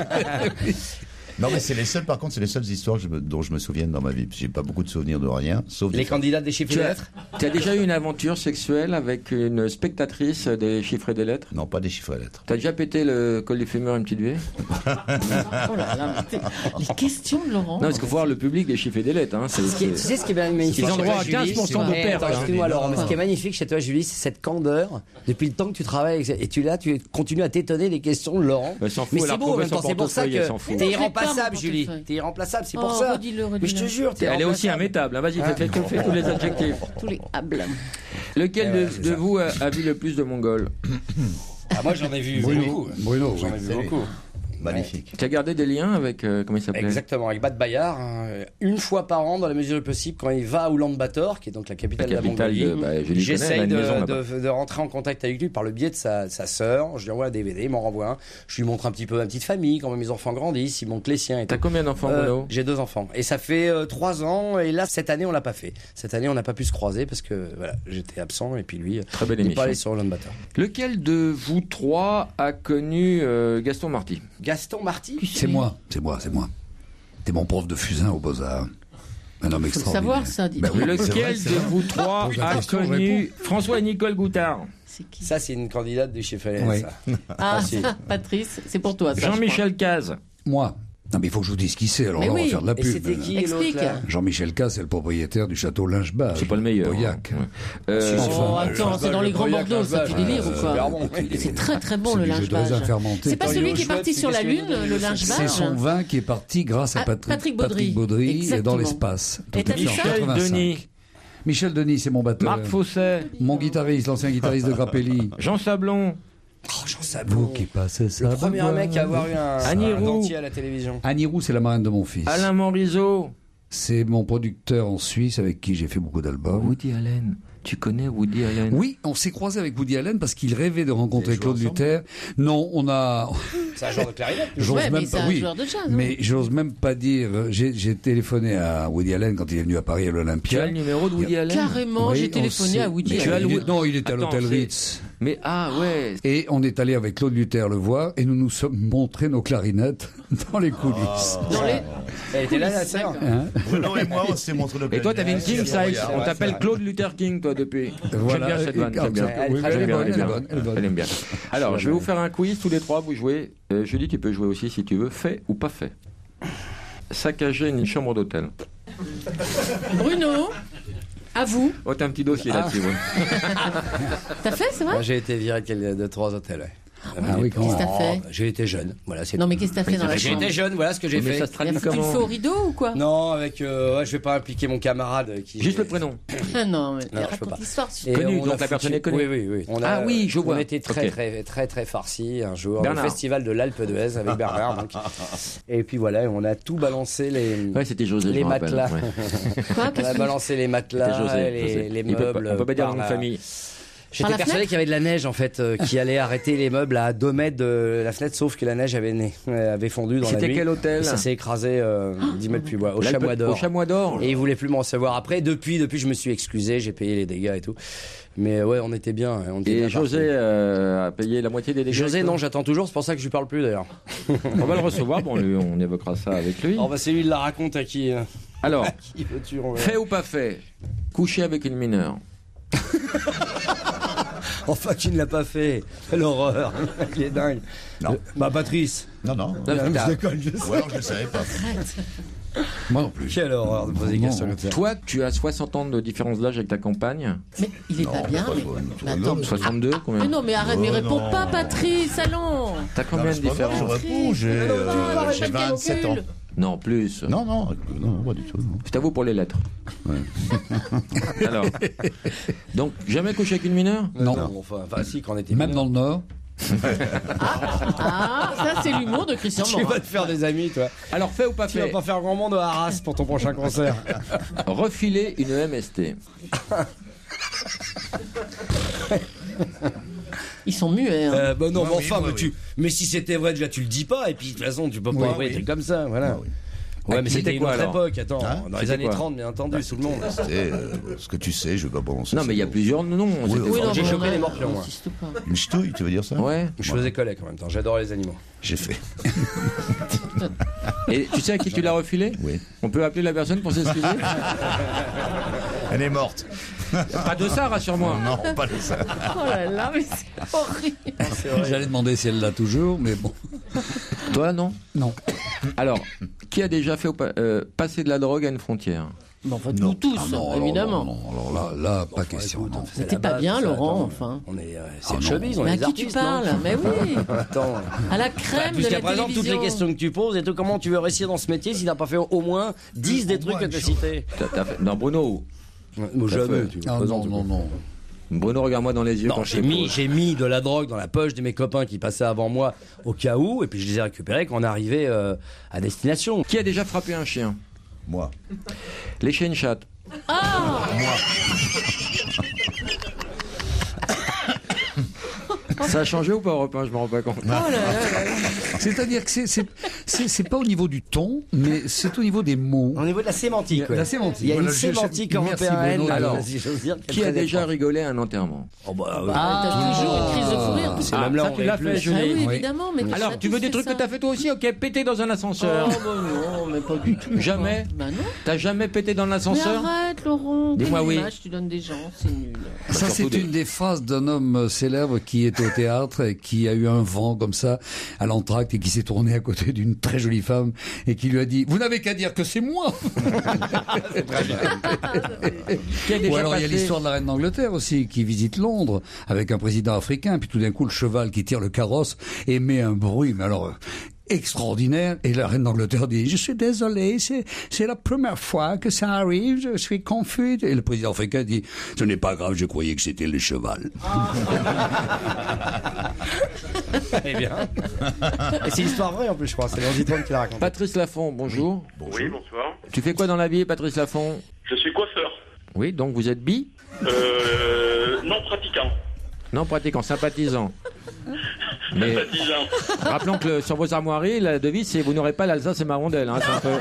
C: Non, mais c'est les seules histoires dont je me souviens dans ma vie. J'ai pas beaucoup de souvenirs de rien, sauf
E: les candidats des chiffres et des lettres.
D: Tu as déjà eu une aventure sexuelle avec une spectatrice des chiffres et des lettres?
C: Non, pas des chiffres et des lettres.
D: T'as déjà pété le col du fémur à une petite vie?
B: Oh là là, les questions de Laurent.
D: Non, parce qu'il faut voir le public des chiffres et des lettres. Hein.
E: Tu sais ce qui est bien magnifique?
D: Ils ont droit à 15% de perte.
E: Excuse-moi, Laurent, mais ce qui est magnifique chez toi, Julie, c'est cette candeur. Depuis le temps que tu travailles, et tu continues à t'étonner les questions de Laurent.
D: Mais
E: c'est beau en même temps, c'est pour ça que t'es irremplaçable, Julie. T'es irremplaçable, c'est pour ça. Mais je te jure,
D: elle est aussi immétable. Hein. Vas-y, fais tous les adjectifs.
B: Tous les hables.
D: Lequel de vous a vu le plus de Mongols?
E: Moi, j'en ai vu beaucoup.
F: Bruno,
E: j'en ai vu beaucoup.
C: Magnifique.
D: Tu as gardé des liens avec, comment il s'appelait?
E: Exactement, avec Bad Bayar, une fois par an, dans la mesure du possible, quand il va à Oulan-Bator, qui est donc la capitale de la Mongolie. J'essaye de rentrer en contact avec lui par le biais de sa sœur. Je lui envoie un DVD, il m'en renvoie un. Je lui montre un petit peu ma petite famille, quand mes enfants grandissent, il montre les siens.
D: T'as combien d'enfants, Bruno?
E: J'ai 2 enfants. Et ça fait 3 ans, et là, cette année, on l'a pas fait. Cette année, on n'a pas pu se croiser parce que voilà, j'étais absent, et puis lui, il n'est pas allé sur Oulan-Bator.
D: Lequel de vous trois a connu Gaston Marty?
E: Gaston Marty?
F: C'est moi. T'es mon prof de fusain aux Beaux-Arts. Un homme extraordinaire.
B: Savoir ça, dit.
D: Lequel de vous trois a connu François et Nicole Goutard?
B: C'est qui?
E: Ça, c'est une candidate du chef LN,
F: oui.
E: ça.
B: Ah, Patrice, c'est pour toi, ça.
D: Jean-Michel Cazes.
F: Moi. Non, mais il faut que je vous dise qui c'est, alors là, on va faire de la pub.
E: Et c'était qui,
B: Explique.
E: l'autre, là?
F: Jean-Michel Cazes, c'est le propriétaire du château Lingebas.
D: C'est pas le meilleur.
F: Pauillac.
B: Attends, c'est dans les grands Bordeaux, ça fait délire ou quoi? C'est très très bon le linge-bage. C'est pas celui qui est parti sur la Lune, le linge-bage?
F: C'est son vin qui est parti grâce à Patrick Baudry dans l'espace.
D: Michel Denis.
F: Michel Denis, c'est mon batteur.
D: Marc Fausset.
F: Mon guitariste, l'ancien guitariste de Grappelli.
D: Jean Sablon.
E: Jean Sablon
F: qui passait ça.
E: Le premier mec à avoir eu un dentier à la télévision.
F: Annie Roux, c'est la marraine de mon fils.
D: Alain Morisot.
F: C'est mon producteur en Suisse avec qui j'ai fait beaucoup d'albums.
D: Woody Allen. Tu connais Woody Allen?
F: Oui, on s'est croisé avec Woody Allen parce qu'il rêvait de rencontrer Claude Luther. Non, on a...
E: C'est un joueur de clarinette.
B: Mais c'est un joueur de jazz.
F: Mais j'ose même pas dire... J'ai téléphoné à Woody Allen quand il est venu à Paris à l'Olympia.
D: Tu as le numéro de Woody Allen?
B: Carrément, j'ai téléphoné à Woody Allen.
F: Non, il était à l'hôtel Ritz.
D: Mais ouais.
F: Et on est allé avec Claude Luther le voir et nous nous sommes montrés nos clarinettes dans les coulisses.
E: Elle était là, la sœur.
C: Bruno et moi, on s'est montré le
D: Et toi, t'avais une king size. On t'appelle Claude Luther King, toi, depuis. J'aime bien cette vanne. Elle aime bien. Alors, je vais vous faire un quiz tous les trois. Vous jouez. Julie, tu peux jouer aussi si tu veux. Fait ou pas fait? Saccager une chambre d'hôtel.
B: Bruno, à vous.
D: Oh, t'as un petit dossier là-dessus.
B: T'as fait, c'est vrai?
E: Moi, j'ai été viré de 3 hôtels, ouais.
F: Oui,
B: qu'est-ce que t'as fait?
E: J'ai été jeune. Voilà,
B: non, mais qu'est-ce que t'as fait dans la chambre?
E: J'ai été jeune, voilà ce que j'ai fait.
D: Ça se traduit
B: Tu le fais au rideau ou quoi?
E: Non, avec. Je vais pas impliquer mon camarade qui.
D: Juste le prénom.
B: Non, mais raconte l'histoire.
D: Connu, donc la personne est connue.
E: Oui.
D: Oui, je vois.
E: On était très farcis un jour au festival de l'Alpe d'Huez avec Bernard. Donc. Et puis voilà, on a tout balancé
D: c'était José,
E: les matelas.
B: Quoi?
E: On a balancé les matelas, les meubles.
D: On peut pas dire le nom de famille.
E: J'étais persuadé qu'il y avait de la neige en fait qui allait arrêter les meubles à 2 mètres de la fenêtre, sauf que la neige avait fondu dans la nuit.
D: C'était quel hôtel?
E: Et ça s'est écrasé 10 mètres plus bas, au Chamois d'Or.
D: Au Chamois d'Or.
E: Et ils voulaient plus m'en recevoir. Après, depuis, je me suis excusé, j'ai payé les dégâts et tout. Mais ouais, on était bien.
D: Et José a payé la moitié des dégâts?
E: José, non, j'attends toujours. C'est pour ça que je lui parle plus d'ailleurs.
D: On va le recevoir. Bon, on évoquera ça avec lui.
E: C'est lui, il la raconte à qui?
D: Alors,
E: qui veux-tu,
D: fait ou pas fait? Coucher avec une mineure.
E: Enfin, qui ne l'a pas fait? L'horreur. Il est dingue.
C: Non.
E: Patrice.
C: Non.
E: Je déconne, je sais.
C: Ou alors je ne savais pas.
F: Moi non plus.
E: Quelle horreur de poser des questions comme ça.
D: Toi, tu as 60 ans de différence d'âge avec ta compagne.
B: Mais il est pas bien. Mais attends,
D: 62, combien?
B: Mais non, mais arrête, mais réponds pas, Patrice, allons.
D: T'as combien de différence?
C: Je réponds, j'ai 27 ans.
D: Non, plus.
C: Non, pas du tout. Non.
D: Je t'avoue pour les lettres.
C: Ouais.
D: Alors, donc, jamais couché avec une mineure?
E: Non. Enfin, si, quand on était
F: même dans le Nord.
B: Ça c'est l'humour de Christian Morin.
E: Tu vas te faire des amis, toi.
D: Alors, fait ou pas fait?
E: Tu vas pas faire grand monde à Arras pour ton prochain concert.
D: Refiler une MST.
B: Ils sont muets. Hein.
E: Non, mais enfin, mais si c'était vrai, déjà tu le dis pas, et puis de toute façon tu peux pas envoyer des trucs comme ça, voilà. Ouais, mais c'était une autre époque, attends, dans les années 30, bien entendu, tout le monde.
C: C'était ce que tu sais, je vais pas prononcer.
D: Non, mais il y a plusieurs noms.
E: J'ai chopé les morpions, moi.
C: Une ch'touille, tu veux dire ça?
D: Ouais.
E: Je faisais collègue en même temps, j'adorais les animaux.
C: J'ai fait.
D: Et tu sais à qui tu l'as refilé?
C: Oui.
D: On peut appeler la personne pour s'excuser?
C: Elle est morte.
D: Pas de ça, rassure-moi.
C: Non, pas de ça.
B: Oh là là, mais c'est horrible.
F: J'allais demander si elle l'a toujours, mais bon.
D: Toi, non?
F: Non.
D: Alors, qui a déjà fait passer de la drogue à une frontière?
B: Bon, enfin, nous tous, évidemment.
F: Non, alors là, pas question.
B: C'était pas bien, Laurent, enfin.
E: C'est le showbiz, on est
B: des artistes. Mais à qui tu parles? Mais oui.
E: Attends.
B: À la crème de la
E: jusqu'à présent,
B: télévision.
E: toutes les questions que tu poses et tout, comment tu veux réussir dans ce métier s'il n'a pas fait au moins 10 des trucs que tu as cités?
D: Non, Bruno.
E: Jamais.
F: Non.
D: Bruno, regarde-moi dans les yeux.
E: Non, j'ai mis de la drogue dans la poche de mes copains qui passaient avant moi au cas où, et puis je les ai récupérés quand on arrivait à destination.
D: Qui a déjà frappé un chien?
C: Moi.
D: Les chiens chattes.
B: Ah!
C: Moi.
D: Ça a changé ou pas, Europe 1? Je me rends pas compte.
B: Oh là là là.
F: C'est-à-dire que c'est pas au niveau du ton, mais c'est au niveau des mots.
E: Au niveau de la sémantique.
F: La sémantique.
E: Il y a une sémantique européenne.
D: Alors, qui a déjà rigolé à un enterrement?
B: T'as toujours une crise de fou rire.
E: C'est même là,
D: ça, tu l'as fait,
B: Ah
D: Julie.
B: oui, évidemment. Mais
D: Alors, tu veux des trucs que t'as fait toi aussi? Ok, péter dans un ascenseur.
B: Oh, bah non, mais pas du tout.
D: Jamais?
B: Bah non.
D: T'as jamais pété dans l'ascenseur?
B: Mais arrête, Laurent.
D: Dis-moi oui.
B: Tu donnes des gens, c'est nul.
F: Ça, c'est une des phrases d'un homme célèbre qui est au théâtre et qui a eu un vent comme ça à l'entracte et qui s'est tourné à côté d'une très jolie femme et qui lui a dit: vous n'avez qu'à dire que c'est moi.
E: C'est très bien.
F: Ou alors il y a l'histoire de la reine d'Angleterre aussi qui visite Londres avec un président africain, puis tout d'un coup le cheval qui tire le carrosse émet un bruit, mais alors extraordinaire, et la reine d'Angleterre dit: je suis désolé, c'est la première fois que ça arrive, je suis confus. Et le président africain dit: ce n'est pas grave, je croyais que c'était le cheval.
E: Eh bien. Et c'est l'histoire vraie en plus, je crois, c'est Léon qui la raconte.
D: Patrice Laffont, bonjour.
M: Oui, bonsoir.
D: Tu fais quoi dans la vie, Patrice Laffont?
M: Je suis coiffeur.
D: Oui, donc vous êtes bi?
M: Non pratiquant.
D: Non pratiquant, sympathisant. Mais
M: Sympathisant.
D: rappelons que sur vos armoiries, la devise c'est: vous n'aurez pas l'Alsace et ma rondelle. Hein, c'est un peu...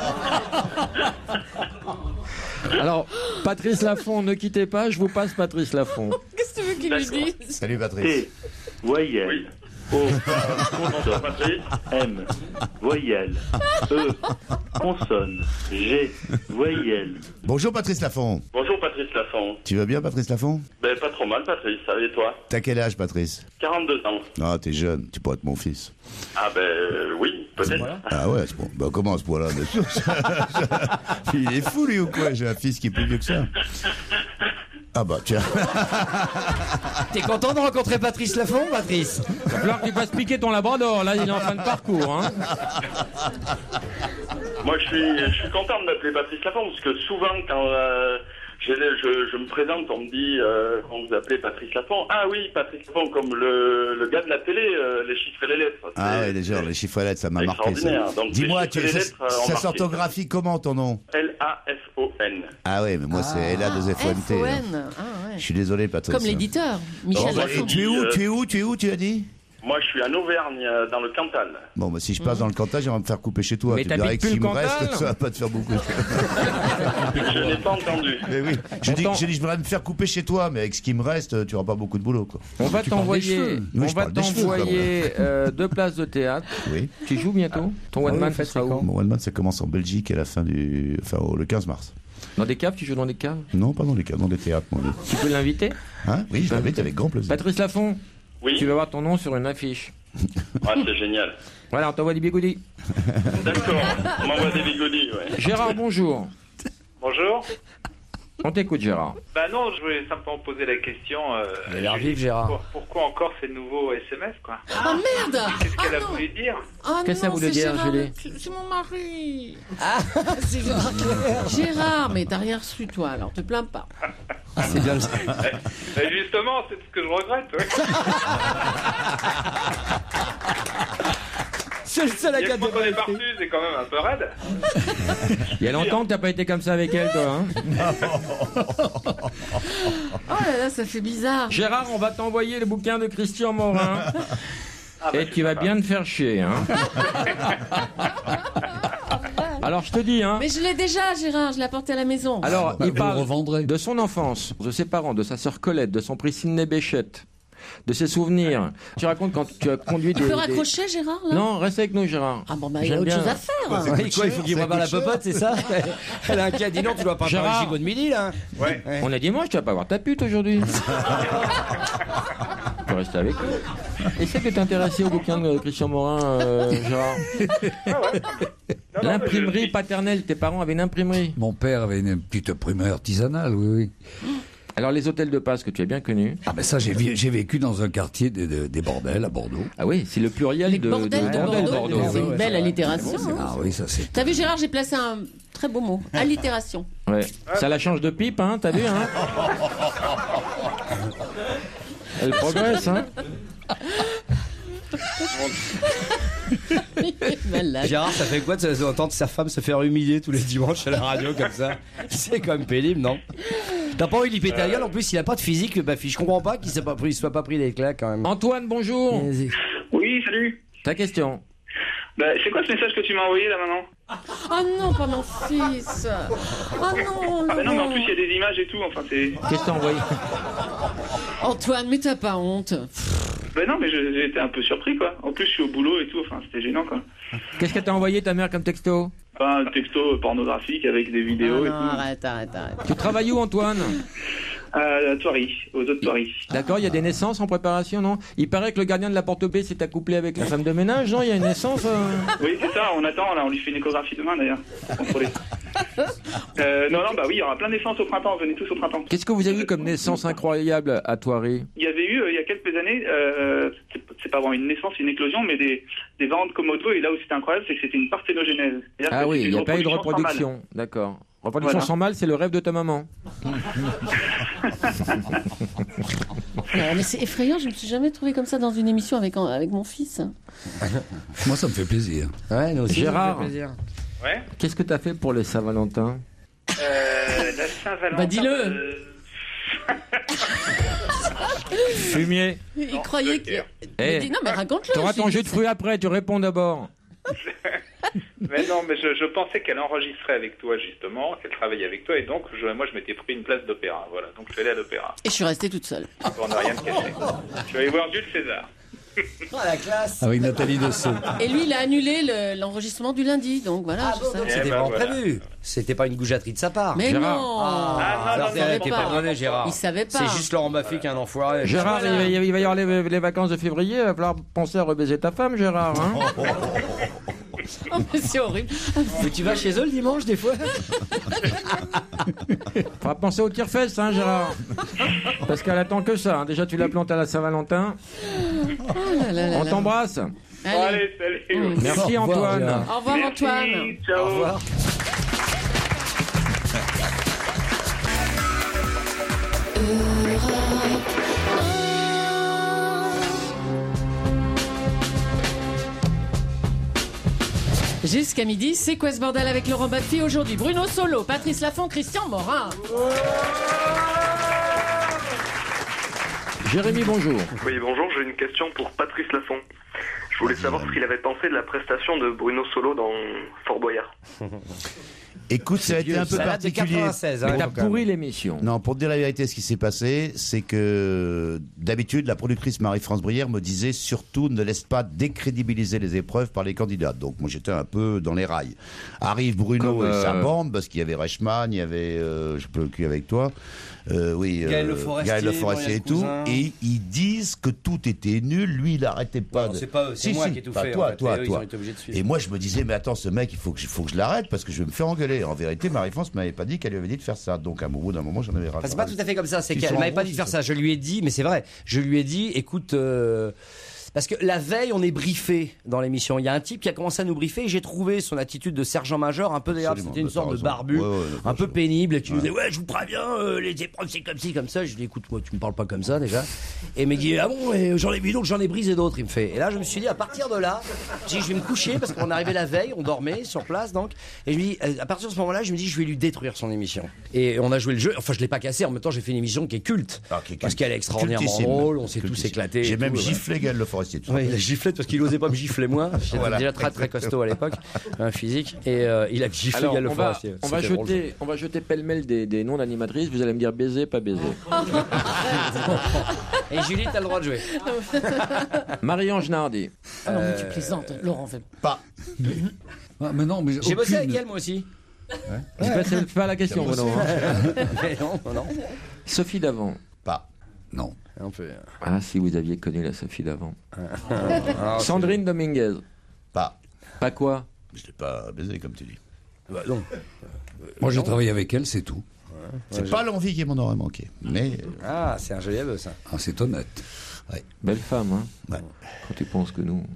D: Alors, Patrice Laffont, ne quittez pas, je vous passe Patrice Laffont.
B: Qu'est-ce que tu veux qu'il lui dise?
C: Salut Patrice.
A: T, voyelle.
M: Oui.
A: O, consonne. M, voyelle. E, consonne. G, voyelle.
C: Bonjour Patrice Laffont.
M: Bonjour Patrice Laffont.
C: Tu vas bien Patrice Laffont?
M: Ben pas trop mal Patrice, ça et toi?
C: T'as quel âge Patrice?
M: 42 ans.
C: Ah, t'es jeune, tu pourrais être mon fils.
M: Ah ben oui, peut-être.
C: Ah ouais, c'est bon. Bah comment à ce point-là, bien sûr. Il est fou lui ou quoi? J'ai un fils qui est plus vieux que ça. Ah bah tiens.
E: T'es content de rencontrer Patrice Laffont, Patrice?
D: Il va falloir que tu fasses piquer ton labrador, là il est en fin de parcours. Hein.
M: Moi je suis content de m'appeler Patrice Laffont parce que souvent quand je me présente, on me dit on vous appelez Patrice Laffont. Ah oui, Patrice Laffont, comme le gars de la télé, les chiffres et les lettres.
C: Ah ouais, les chiffres et lettres, ça m'a marqué ça. Dis-moi, ça s'orthographie comment ton nom?
M: L-A-F-O-N.
C: Ah ouais, mais moi c'est L-A-2-F-O-N-T.
B: F-O-N. Ah ouais.
C: Je suis désolé, Patrice.
B: Comme l'éditeur, Michel Lafon.
C: Tu es où, tu as dit?
M: Moi, je suis en Auvergne, dans le Cantal.
C: Bon, bah, si je passe dans le Cantal, j'aimerais me faire couper chez toi.
D: Mais
C: tu dirais que
D: t'habites
C: s'il
D: plus
C: me
D: le
C: reste,
D: Cantal
C: ça va pas te faire beaucoup.
M: Je n'ai pas entendu.
C: Mais oui, j'ai dit, je voudrais me faire couper chez toi, mais avec ce qui me reste, tu n'auras pas beaucoup de boulot, quoi.
D: On va t'envoyer,
C: Oui, je parle des cheveux,
D: 2 places de théâtre.
C: Oui.
D: Tu joues bientôt? Ton one man, ça sera où?
C: Mon one man, ça commence en Belgique à la fin le 15 mars.
D: Dans des caves? Tu joues dans des caves?
C: Non, pas dans les caves, dans des théâtres, moi.
D: Tu peux l'inviter?
C: Hein? Oui, je l'invite avec grand plaisir.
D: Patrice Lafon.
M: Oui.
D: Tu vas voir ton nom sur une affiche.
M: Ah, c'est génial.
D: Voilà, on t'envoie des bigoudis.
M: D'accord, on m'envoie des bigoudis, ouais.
D: Gérard, bonjour.
K: Bonjour.
D: On t'écoute, Gérard.
K: Bah non, je voulais simplement poser la question.
E: Elle a l'air vive, Gérard.
K: Pourquoi encore ces nouveaux SMS, quoi?
B: Ah merde!
K: Qu'est-ce qu'elle a voulu dire?
D: Qu'est-ce que ça voulait dire, Julie?
B: C'est mon mari.
E: Ah, c'est Gérard Claire.
B: Gérard, mais t'as rien reçu, toi, alors te plains pas.
E: Ah, c'est bien.
K: Justement, c'est ce que je regrette. Ouais.
E: C'est le seul à
K: Il y a quand on est parti, c'est quand même un peu raide.
D: Il y a longtemps que t'as pas été comme ça avec elle, toi. Hein.
B: Oh là là, ça fait bizarre.
D: Gérard, on va t'envoyer le bouquin de Christian Morin. Et tu vas bien te faire chier. Hein. Alors je te dis, hein.
B: Mais je l'ai déjà, Gérard, je l'ai apporté à la maison.
D: Alors, il parle de son enfance, de ses parents, de sa sœur Colette, de son prix Sidney Bechet, de ses souvenirs. Tu racontes quand tu as conduit des...
B: Tu peux raccrocher, Gérard, là?
D: Non, reste avec nous, Gérard.
B: Ah bon, bah, il y a autre chose à faire.
E: Ouais, quoi, il faut qu'il prépare la popote, c'est ça? Elle a un cas, dis non, tu dois pas faire le gigot de midi, là.
K: Ouais.
D: On a dimanche, tu vas pas voir ta pute aujourd'hui. Tu peux rester avec nous. Essaie de t'intéresser au bouquin de Christian Morin, Gérard.
K: Ah ouais.
D: L'imprimerie paternelle, tes parents avaient une imprimerie.
F: Mon père avait une petite imprimerie artisanale, oui.
D: Alors les hôtels de passe que tu as bien connus.
F: Ah ben ça, j'ai vécu dans un quartier des bordels à Bordeaux.
D: Ah oui, c'est le pluriel
B: Les
D: de
B: bordels de Bordeaux. C'est une belle allitération.
F: Ah oui, ça c'est...
B: T'as vu, Gérard, j'ai placé un très beau mot. Allitération.
D: Ouais. Ça la change de pipe, hein, t'as vu, hein. Elle progresse, hein.
E: Gérard, ça fait quoi de entendre sa femme se faire humilier tous les dimanches à la radio comme ça? C'est quand même pénible, non? T'as pas envie de lui péter la gueule, en plus il a pas de physique, ma fille. Je comprends pas qu'il soit pas pris des claques quand même.
D: Antoine, bonjour.
I: Oui, salut.
D: Ta question.
I: Bah, c'est quoi ce message que tu m'as envoyé là maintenant?
B: Oh non, pas mon fils. Oh non,
I: Bah non, mais en plus il y a des images et tout, enfin c'est...
D: Qu'est-ce que t'as envoyé?
B: Antoine, mais t'as pas honte?
I: Bah non, mais j'ai été un peu surpris quoi. En plus je suis au boulot et tout, enfin c'était gênant quoi.
D: Qu'est-ce qu'elle t'a envoyé ta mère comme texto?
I: Enfin, un texto pornographique avec des vidéos et tout.
B: Arrête.
D: Tu travailles où, Antoine?
I: À Thoiry, aux autres Thoiry.
D: D'accord, il y a des naissances en préparation, non? Il paraît que le gardien de la porte B s'est accouplé avec la femme de ménage, non? Il y a une naissance
I: Oui, c'est ça, on attend, là, on lui fait une échographie demain d'ailleurs. Contrôler. Non, bah oui, il y aura plein de naissances au printemps, venez tous au printemps.
D: Qu'est-ce que vous avez eu comme naissance incroyable à Thoiry?
I: Il y avait eu, il y a quelques années, c'est pas vraiment une naissance, une éclosion, mais des variantes Komodo, et là où c'était incroyable, c'est que c'était une parthénogénèse.
D: Ah oui, il n'y a pas eu de reproduction, d'accord. Reproduction sans mâle, c'est le rêve de ta maman.
B: Mais c'est effrayant, je me suis jamais trouvé comme ça dans une émission avec mon fils.
F: Moi, ça me fait plaisir.
E: Ouais, nous aussi,
D: Gérard,
E: ça me fait plaisir.
K: Ouais.
D: Qu'est-ce que t'as fait pour les Saint-Valentin?
K: La Saint-Valentin.
B: Bah dis-le.
D: Fumier.
B: Il croyait que...
D: Eh,
B: non, mais raconte-le.
D: T'auras ton jus de fruits après, tu réponds d'abord.
K: Mais non, mais je pensais qu'elle enregistrait avec toi justement, qu'elle travaillait avec toi, et donc moi je m'étais pris une place d'opéra, voilà, donc je suis allé à l'opéra.
B: Et je suis restée toute seule.
K: Pour ne rien te cacher. Je suis allé voir Jules César.
E: Oh la classe.
F: Avec Nathalie Dessau.
B: Et lui, il a annulé l'enregistrement du lundi, donc voilà.
E: C'était vraiment prévu. C'était pas une goujaterie de sa part.
B: Mais
D: Gérard.
B: non.
E: Alors
B: il savait
E: t'es
B: pas.
E: pardonné, Gérard.
B: Il savait pas.
E: C'est juste Laurent Baffy qui est un enfoiré.
D: Gérard,
B: Voilà.
D: il va y avoir les vacances de février, il va falloir penser à rebaiser ta femme, Gérard. Hein.
B: Oh, mais c'est horrible.
E: Mais tu vas chez eux le dimanche des fois?
D: Faudra penser au tire-fesses, hein, Gérard. Parce qu'elle attend que ça. Hein. Déjà, tu la plantes à la Saint-Valentin.
B: Oh là là là
D: On
B: là.
D: t'embrasse.
K: Allez, salut.
D: Merci, Antoine.
B: Au revoir,
K: Merci,
B: Antoine.
K: ciao.
E: Au revoir.
B: Jusqu'à midi, c'est quoi ce bordel avec Laurent Baffy aujourd'hui? Bruno Solo, Patrice Lafon, Christian Morin.
D: Jérémy, bonjour.
R: Oui, bonjour, j'ai une question pour Patrice Laffont. Je voulais savoir ce qu'il avait pensé de la prestation de Bruno Solo dans Fort Boyard.
C: Écoute, ça a été un peu particulier.
E: 96,
D: mais t'as pourri l'émission.
C: Non, pour te dire la vérité, ce qui s'est passé, c'est que d'habitude, la productrice Marie-France Brière me disait surtout ne laisse pas décrédibiliser les épreuves par les candidats. Donc moi j'étais un peu dans les rails. Arrive Bruno et sa bande, parce qu'il y avait Reichmann, il y avait, je peux plus avec toi, Gaël Le Forestier et tout, et ils disent que tout était nul. Lui, il arrêtait pas.
E: Non, c'est pas eux, c'est moi qui ai tout fait.
C: Toi.
E: Ils ont été obligés de suivre.
C: Et moi je me disais, mais attends, ce mec, il faut que je l'arrête parce que je vais me faire engueuler. En vérité, Marie-France m'avait pas dit qu'elle lui avait dit de faire ça. Donc, à un bout d'un moment, j'en avais ras.
E: C'est pas tout à fait comme ça. C'est qu'elle m'avait pas dit de faire ça. Je lui ai dit, mais c'est vrai. Je lui ai dit, écoute, parce que la veille, on est briefé dans l'émission. Il y a un type qui a commencé à nous briefer et j'ai trouvé son attitude de sergent-major un peu d'ailleurs. C'était une sorte de barbu, un peu pénible, et qui nous disait, ouais, je vous préviens, les épreuves, c'est comme ci, comme ça. Je lui ai dit, écoute, moi, tu me parles pas comme ça, déjà. Et il m'a dit, ah bon, j'en ai vu donc, j'en ai brisé d'autres, il me fait. Et là, je me suis dit, à partir de là, je vais me coucher parce qu'on arrivait la veille, on dormait sur place, donc. Et je me dis, à partir de ce moment-là, je me dis, je vais lui détruire son émission. Et on a joué le jeu. Enfin, je l'ai pas cassé. En même temps, j'ai fait une émission qui est culte. Parce qu'elle est extraordinairement drôle, on s'est tous éclatés.
C: J'ai même giflé Gaël Le Forestier.
E: Ouais, il a giflé parce qu'il osait pas me gifler moi. J'étais déjà très très costaud à l'époque, un physique, et il a giflé Gaël Le Forestier.
D: On va jeter pêle-mêle des noms d'animatrices. Vous allez me dire baiser, pas baiser.
E: Et Julie, t'as le droit de jouer.
D: Marie-Ange Nardi.
B: Ah non, mais tu plaisantes, Laurent fait
C: pas.
F: Mais non, mais
E: j'ai bossé avec elle moi aussi.
D: C'est pas la question, Bruno.
E: Non.
D: Sophie Davant.
C: Pas.
F: Non.
E: Un peu.
D: Ah, si vous aviez connu la Sophie d'avant. Sandrine Dominguez.
C: Pas.
D: Pas quoi?
C: Je l'ai pas baisé, comme tu dis.
E: Bah, non.
F: Moi, j'ai travaillé avec elle, c'est tout.
C: C'est pas l'envie qui m'en aurait manqué. Mais...
E: Ah, c'est un joli aveu, ça.
F: Ah, c'est honnête.
C: Ouais.
D: Belle femme, hein.
C: Ouais.
D: Quand tu penses que nous...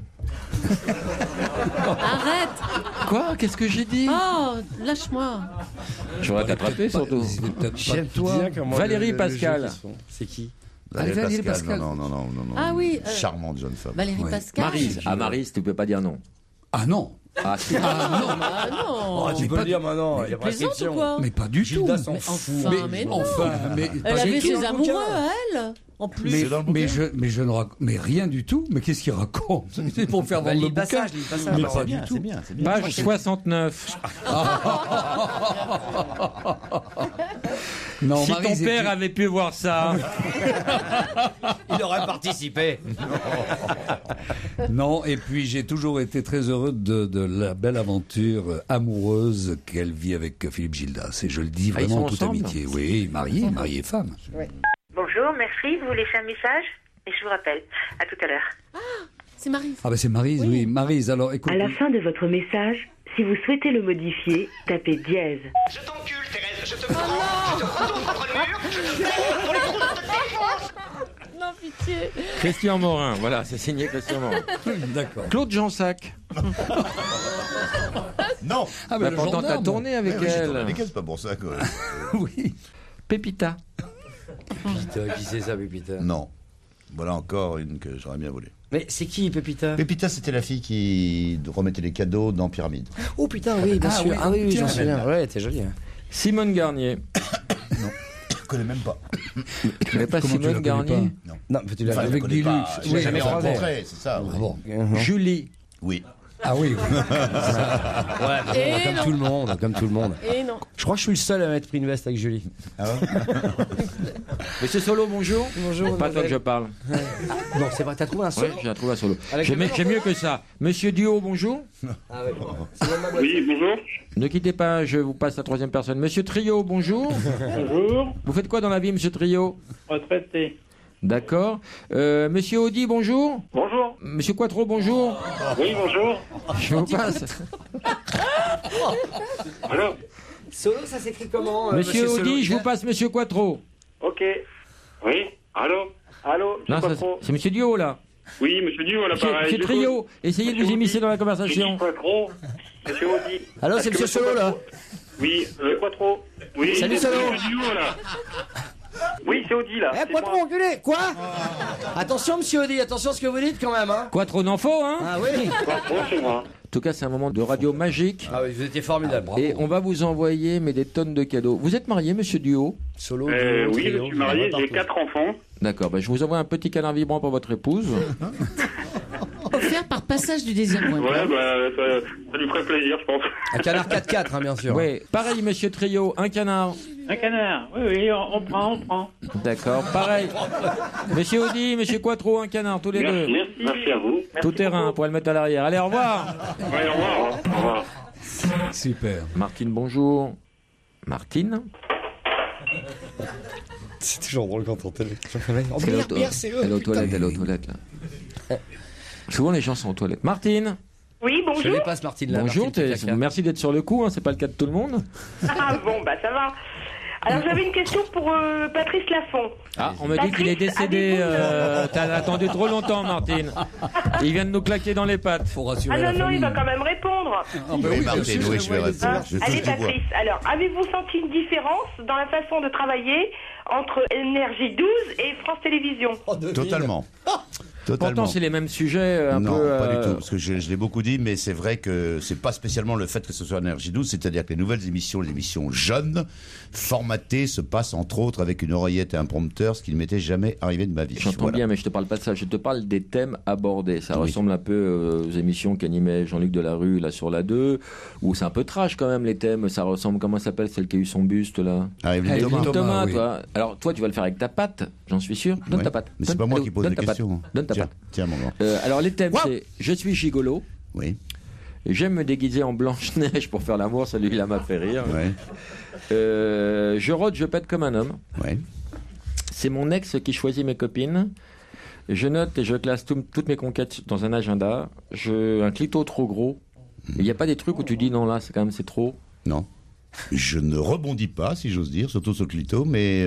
B: Arrête.
D: Quoi? Qu'est-ce que j'ai dit?
B: Oh, lâche-moi.
D: J'aurais t'attrapé, surtout.
E: J'aime toi.
D: Valérie Pascal.
E: C'est qui?
C: Valérie Pascal. Non.
B: Ah oui.
C: Charmante jeune femme.
B: Valérie Pascal.
D: Maryse. Ah, Maryse, tu peux pas dire non.
F: Ah non.
D: Ah, si.
B: Ah non.
E: Oh, tu peux le dire maintenant. Il y a
B: plaisante ou quoi?
F: Mais pas du tout.
B: Mais non. Elle avait ses amoureux, elle. En plus.
F: Mais je ne raconte rien du tout. Mais qu'est-ce qu'il raconte? C'est pour faire vendre le bouquin.
C: Mais pas du tout.
D: C'est bien. Page 69.
F: Non,
D: si ton père avait pu voir ça,
E: il aurait participé.
F: Non, et puis j'ai toujours été très heureux de la belle aventure amoureuse qu'elle vit avec Philippe Gildas. Et je le dis vraiment en toute amitié. Oui, marié et femme.
S: Oui. Bonjour, merci. Vous laissez un message et je vous rappelle. À tout à l'heure.
B: Ah, c'est Maryse.
F: Ah ben c'est Maryse, oui. Maryse, alors écoute.
S: À la fin de votre message, si vous souhaitez le modifier, tapez dièse.
Q: Je t'encule, Thérèse, je te prends, je te retourne contre le mur, je te fais pour les trous, je te défonce.
B: Non, pitié.
D: Christian Morin, voilà, c'est signé Christian Morin.
F: D'accord.
D: Claude Jansac.
C: Non.
D: Ah ben pourtant t'as tourné avec elle.
C: Avec elle, c'est pas pour ça quoi.
F: Oui.
D: Pépita.
E: Pépita, qui c'est ça, Pépita?
C: Non. Voilà encore une que j'aurais bien volée.
E: Mais c'est qui, Pépita?
C: Pépita, c'était la fille qui remettait les cadeaux dans Pyramide.
E: Oh putain, oui, bien sûr. Ah oui, j'en souviens. Ouais, t'es jolie.
D: Simone Garnier.
C: Non. Je connais même pas.
D: Tu connais pas Simone Garnier?
C: Non,
E: mais tu l'as
F: avec Guy Lux.
C: Je l'ai jamais rencontré, c'est ça.
F: Bon.
D: Julie.
C: Oui.
F: Ah oui.
E: Ouais, comme tout le monde.
B: Et non.
E: Je crois que je suis le seul à m'être pris une veste avec Julie.
C: Ah ouais.
D: Monsieur Solo, bonjour.
E: Bonjour.
D: Pas toi que je parle.
E: Non, c'est vrai, t'as trouvé un solo?
D: Ouais, j'ai trouvé un solo. J'ai mieux que ça. Monsieur Duo, bonjour.
E: Ah ouais.
I: Oui, bonjour.
D: Ne quittez pas, je vous passe la troisième personne. Monsieur Trio, bonjour.
I: Bonjour.
D: Vous faites quoi dans la vie, monsieur Trio?
I: Retraité.
D: D'accord. Monsieur Audi, bonjour.
I: Bonjour.
D: Monsieur Quattro, bonjour.
I: Oui, bonjour.
D: Je vous passe.
I: Alors.
E: Solo, ça s'écrit comment?
D: Monsieur Audi, je vous passe monsieur Quattro.
I: Ok. Oui. Allô.
D: Non, c'est monsieur Duo, là.
I: Oui, monsieur Duo, là, pareil.
D: Monsieur Trio, essayez de vous immiscer dans la conversation.
I: Monsieur Quattro. Monsieur Audi.
E: Allô, c'est monsieur Solo, là.
I: Oui, Quattro. Oui.
E: Salut, Solo.
I: Monsieur Duo, là. Oui, c'est Audi, là.
E: Eh, Quattro, enculé. Quoi? Attention, monsieur Audi, attention à ce que vous dites, quand même, hein.
D: Quattro n'en faut, hein.
E: Ah oui.
I: Quattro, c'est moi.
D: En tout cas, c'est un moment de radio magique.
E: Ah oui, vous étiez formidable. Bravo.
D: Et on va vous envoyer des tonnes de cadeaux. Vous êtes marié, monsieur Duo?
E: Solo,
I: Oui, je suis marié, j'ai 4 enfants.
D: D'accord, je vous envoie un petit canard vibrant pour votre épouse.
B: Offert par Passage du Désir.
I: Ouais, ça lui ferait plaisir, je pense.
E: Un canard 4x4, bien sûr.
D: Oui, pareil, monsieur Trio, un canard.
N: Un canard, oui, on prend.
D: D'accord, pareil. Monsieur Audi, monsieur Quattro, un canard, tous les deux.
I: Merci à vous.
D: Tout terrain, pour le mettre à l'arrière. Allez, au revoir.
I: Ouais, au revoir.
F: Super.
D: Martine, bonjour. Martine.
E: C'est toujours drôle quand on télé.
D: Elle est aux toilettes, là. Souvent, les gens sont aux toilettes. Martine.
S: Oui, bonjour.
E: Je les passe, Martine. Là,
D: Bonjour,
E: Martine,
D: merci d'être sur le coup, c'est pas le cas de tout le monde.
S: Ah bon, ça va. Alors j'avais une question pour Patrice Laffont.
D: Ah, on me dit qu'il est décédé. T'as attendu trop longtemps, Martine. Il vient de nous claquer dans les pattes.
E: Faut rassurer
S: la famille. Il va quand même répondre.
C: Oui, Martine, oui, je vais répondre.
S: Allez, Patrice. Alors, avez-vous senti une différence dans la façon de travailler entre Énergie 12 et France Télévisions?
C: Totalement.
D: Pourtant, c'est les mêmes sujets.
C: Non, pas du tout. Parce que je l'ai beaucoup dit, mais c'est vrai que c'est pas spécialement le fait que ce soit Énergie 12, c'est-à-dire que les nouvelles émissions, les émissions jeunes, formatées, se passent entre autres avec une oreillette et un prompteur, ce qui ne m'était jamais arrivé de ma vie.
D: J'entends bien, mais je te parle pas de ça. Je te parle des thèmes abordés. Ça ressemble un peu aux émissions qu'animait Jean-Luc Delarue là sur la 2, où c'est un peu trash quand même les thèmes. Ça ressemble, comment ça s'appelle, celle qui a eu son buste là?
C: Evelyne
D: Thomas,
C: oui.
D: toi. Alors toi, tu vas le faire avec ta patte, j'en suis sûr. Donne ta patte.
C: Mais c'est pas moi qui pose les questions.
D: Donne ta patte.
C: Tiens, mon grand.
D: Alors les thèmes, c'est je suis gigolo.
C: Oui.
D: J'aime me déguiser en Blanche-Neige pour faire l'amour, celui-là m'a fait rire.
C: Ouais.
D: Je rôde, je pète comme un homme.
C: Ouais.
D: C'est mon ex qui choisit mes copines. Je note et je classe toutes mes conquêtes dans un agenda. Un clito trop gros. Il n'y a pas des trucs où tu dis non là, c'est trop.
C: Non. Je ne rebondis pas, si j'ose dire, surtout sur le clito, mais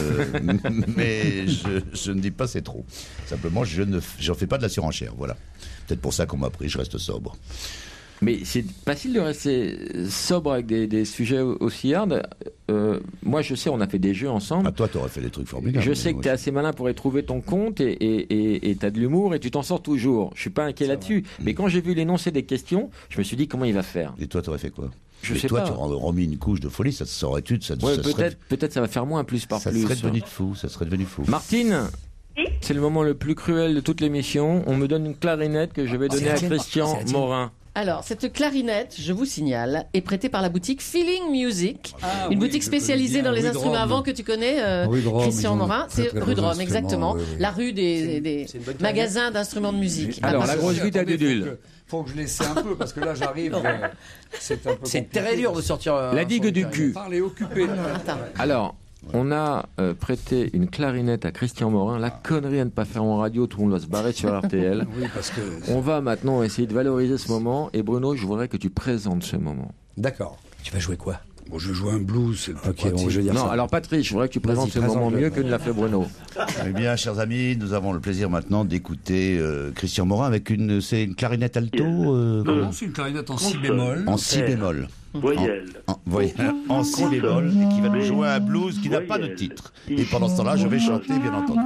C: je ne dis pas c'est trop. Simplement, j'en fais pas de la surenchère, voilà. Peut-être pour ça qu'on m'a pris, je reste sobre.
D: Mais c'est facile de rester sobre avec des sujets aussi hard. Moi, je sais, on a fait des jeux ensemble.
C: Ah, toi, t'aurais fait des trucs formidables.
D: Je sais que t'es assez malin pour y trouver ton compte et t'as de l'humour et tu t'en sors toujours. Je suis pas inquiet là-dessus. Mais quand j'ai vu l'énoncé des questions, je me suis dit comment il va faire.
C: Et toi, t'aurais fait quoi?
D: Je sais
C: toi,
D: pas.
C: tu aurais remis une couche de folie, ça te saurait-tu?
D: Peut-être ça va faire moins plus par
C: ça
D: plus.
C: Ça serait devenu fou.
D: Martine, c'est le moment le plus cruel de toute l'émission. On me donne une clarinette que je vais donner à Christian Morin.
B: Alors, cette clarinette, je vous signale, est prêtée par la boutique Feeling Music, une boutique spécialisée dans les instruments avant que tu connais, Christian Morin. C'est rue de Rome, exactement. Oui. La rue des magasins d'instruments de musique.
D: Alors, la grosse guitare d'Udule.
F: Faut que je l'essaie un peu parce que là j'arrive.
E: C'est très dur de sortir.
D: La digue du cul.
F: Parler occupé.
D: Alors. On a prêté une clarinette à Christian Morin. La connerie à ne pas faire en radio, tout le monde va se barrer sur RTL.
F: Oui, parce que...
D: On va maintenant essayer de valoriser ce moment. Et Bruno, je voudrais que tu présentes ce moment.
E: D'accord. Tu vas jouer quoi?
F: Bon, je joue un blues, c'est le plus pratique.
E: Bon, je veux dire
D: non,
E: ça.
D: alors Patrick, je voudrais que tu présentes ce moment mieux que ne l'a fait Bruno.
C: Eh bien, chers amis, nous avons le plaisir maintenant d'écouter Christian Morin avec une clarinette alto.
F: Non, c'est une clarinette en si bémol.
C: En si bémol.
M: Voyelle.
C: En si bémol, et qui va nous jouer un blues qui n'a pas de titre. Et pendant ce temps-là, je vais chanter, bien entendu.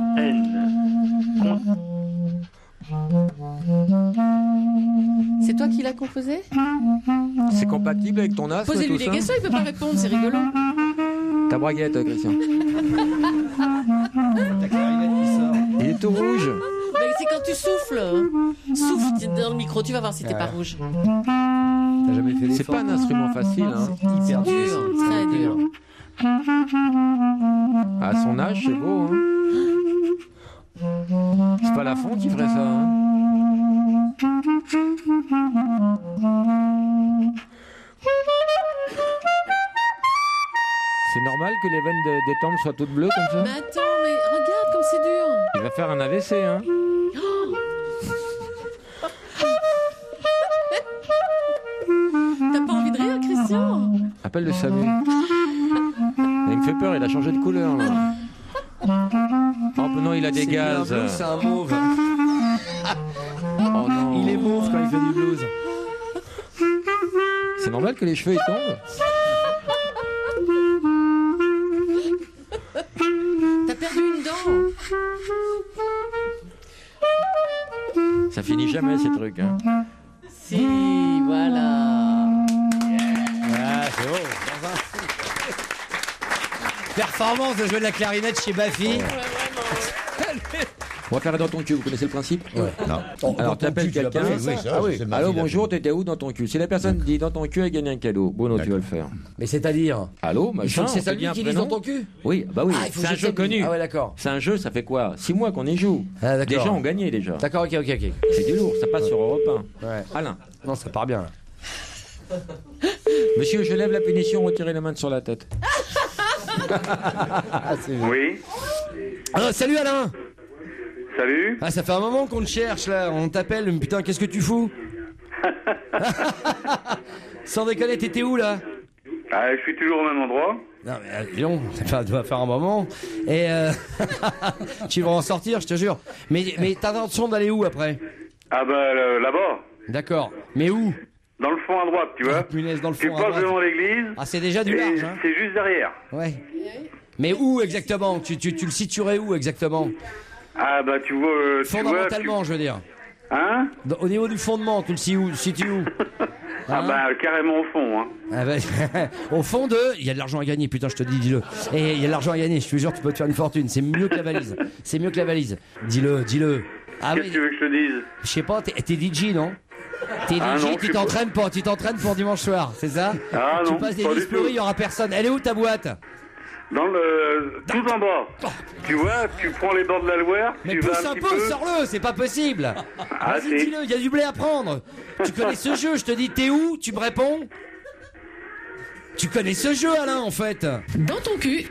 B: C'est toi qui l'as composé?
D: C'est compatible avec ton asthme?
B: Posez-lui des questions, il peut pas répondre, c'est rigolo.
D: Ta braguette, Christian.
E: Ta clarinette qui sort.
D: Il est tout rouge.
B: Mais c'est quand tu souffles. Souffle dans le micro, tu vas voir si t'es pas rouge.
E: T'as jamais fait
D: C'est pas un instrument facile, hein.
B: C'est hyper dur, très dur.
D: À son âge, c'est beau, hein. C'est pas Laffont qui ferait ça, hein. C'est normal que les veines des tempes soient toutes bleues comme ça?
B: Mais attends, mais regarde comme c'est dur.
D: Il va faire un AVC, hein.
B: T'as pas envie de rire, Christian?
D: Appelle le SAMU. Il me fait peur, il a changé de couleur, là. Oh non, il a des gaz.
E: C'est un mauve.
D: Oh non.
E: Il est mauve quand il fait du blues.
D: C'est normal que les cheveux ils tombent?
B: T'as perdu une dent.
D: Ça finit jamais ces trucs, hein.
B: Si, Voilà.
E: Ah, c'est beau. Performance de jouer de la clarinette chez Baffy.
D: On va faire dans ton cul, vous connaissez le principe?
C: Ouais. Non.
D: Alors tu appelles quelqu'un. Allô, bonjour, t'étais où dans ton cul? Si la personne dit dans ton cul, elle gagne un cadeau. Bruno, tu vas le faire.
E: Mais c'est-à-dire?
D: Allô, machin.
E: C'est ça lui qui dit dans ton cul?
D: Oui, bah oui.
E: Il faut
D: c'est un jeu connu.
E: Ah ouais, d'accord.
D: C'est un jeu, ça fait quoi? 6 mois qu'on y joue.
E: Ah, d'accord.
D: Des gens ont gagné déjà.
E: D'accord, ok.
D: C'est du lourd, ça passe sur Europe 1.
E: Ouais.
D: Alain.
E: Non, ça part bien là.
D: Monsieur, je lève la punition, retirez la main sur la tête.
M: Oui.
E: Ah, salut Alain.
M: Salut.
E: Ah, ça fait un moment qu'on te cherche là, on t'appelle, mais putain, qu'est-ce que tu fous? Sans déconner, t'étais où là?
M: Ah, je suis toujours au même endroit.
E: Non mais Lyon, ça doit faire un moment. Et tu vas en sortir, je te jure. Mais t'as l'intention d'aller où après?
M: Ah bah là-bas.
E: D'accord. Mais où?
M: Dans le fond à droite, tu vois.
E: Punaise, dans le fond
M: tu passes devant l'église.
E: Ah, c'est déjà du large, hein.
M: C'est juste derrière.
E: Ouais. Mais où exactement? Tu le situerais où exactement?
M: Ah bah tu vois...
E: Fondamentalement, je veux dire.
M: Hein?
E: Au niveau du fondement, tu le situes où?
M: Ah bah carrément au fond, hein.
E: Ah bah, au fond il y a de l'argent à gagner, putain, je te dis, dis-le. Et il y a de l'argent à gagner, je te jure, tu peux te faire une fortune. C'est mieux que la valise. C'est mieux que la valise. Dis-le. Ah,
M: qu'est-ce que tu veux que je te dise?
E: Je sais pas, t'es DJ, non? T'es DJ,
M: non,
E: tu t'entraînes pour dimanche soir, c'est ça?
M: Ah
E: tu
M: non,
E: passes des
M: pas du
E: discours,
M: tout.
E: il y aura personne. Elle est où ta boîte?
M: Dans tout en bas. Tu vois, tu prends les bords de la Loire,
E: Mais
M: tu vas
E: pousse
M: un
E: un
M: petit
E: peu,
M: peu...
E: sors-le, c'est pas possible.
M: Ah,
E: Vas-y, dis-le, il y a du blé à prendre. Tu connais ce jeu, je te dis, t'es où? Tu me réponds? Tu connais ce jeu, Alain, en fait.
B: Dans ton cul.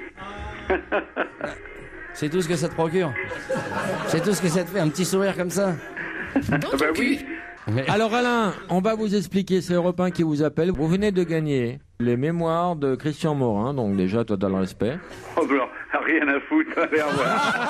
E: C'est tout ce que ça te procure. C'est tout ce que ça te fait, un petit sourire comme ça.
B: Dans ton cul.
D: Alors Alain, on va vous expliquer, c'est Europe 1 qui vous appelle. Vous venez de gagner les mémoires de Christian Morin, donc déjà total respect.
M: Oh blanc, rien à foutre, allez, au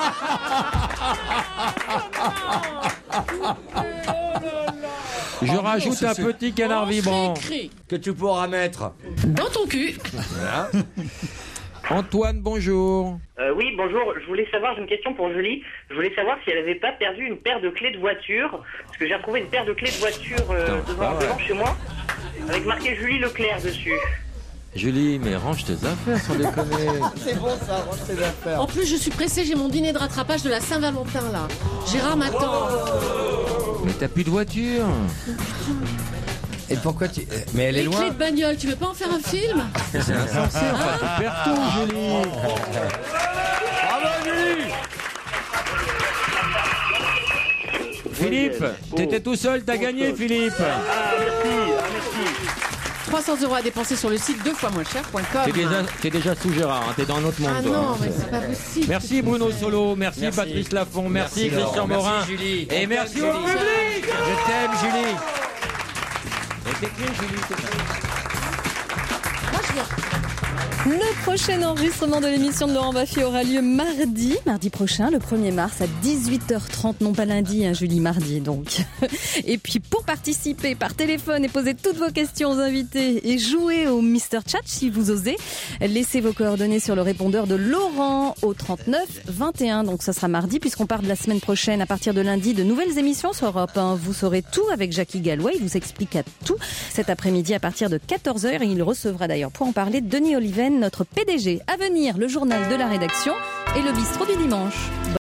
M: revoir.
D: Je rajoute un petit canard vibrant
E: que tu pourras mettre
B: dans ton cul.
E: Voilà.
D: Antoine, bonjour.
H: Oui, bonjour. Je voulais savoir, j'ai une question pour Julie. Je voulais savoir si elle avait pas perdu une paire de clés de voiture. Parce que j'ai retrouvé une paire de clés de voiture devant chez moi, avec marqué Julie Leclerc dessus.
D: Julie, mais range tes affaires sans déconner.
E: C'est bon ça, range tes affaires.
B: En plus, je suis pressée, j'ai mon dîner de rattrapage de la Saint-Valentin là. Gérard m'attend.
D: Mais t'as plus de voiture.
E: Et pourquoi tu... Mais elle est loin.
B: Les clés de bagnole, tu veux pas en faire un film?
D: C'est insensé, enfin, tu perds tout, Julie.
E: Bravo, Julie.
D: Philippe, t'étais tout seul, t'as gagné, Philippe.
M: Ah, merci.
B: 300 € à dépenser sur le site 2fois-moins-cher.com.
D: T'es déjà sous Gérard, hein, t'es dans un autre monde.
B: Ah
D: toi,
B: non,
D: hein.
B: mais c'est pas possible.
D: Merci Bruno Solo, merci Patrice Laffont, merci Christian Morin.
E: Merci Julie.
D: Et merci au public.
E: Je t'aime, Julie.
P: Le prochain enregistrement de l'émission de Laurent Baffy aura lieu mardi prochain, le 1er mars à 18h30, non pas lundi, hein, Julie, mardi donc. Et puis pour participer par téléphone et poser toutes vos questions aux invités et jouer au Mr Chat si vous osez, laissez vos coordonnées sur le répondeur de Laurent au 39 21. Donc ça sera mardi puisqu'on part de la semaine prochaine à partir de lundi de nouvelles émissions sur Europe 1. Vous saurez tout avec Jackie Galway, il vous explique à tout cet après-midi à partir de 14h et il recevra d'ailleurs pour en parler Denis Oliven, notre PDG. À venir, le journal de la rédaction et le bistrot du dimanche.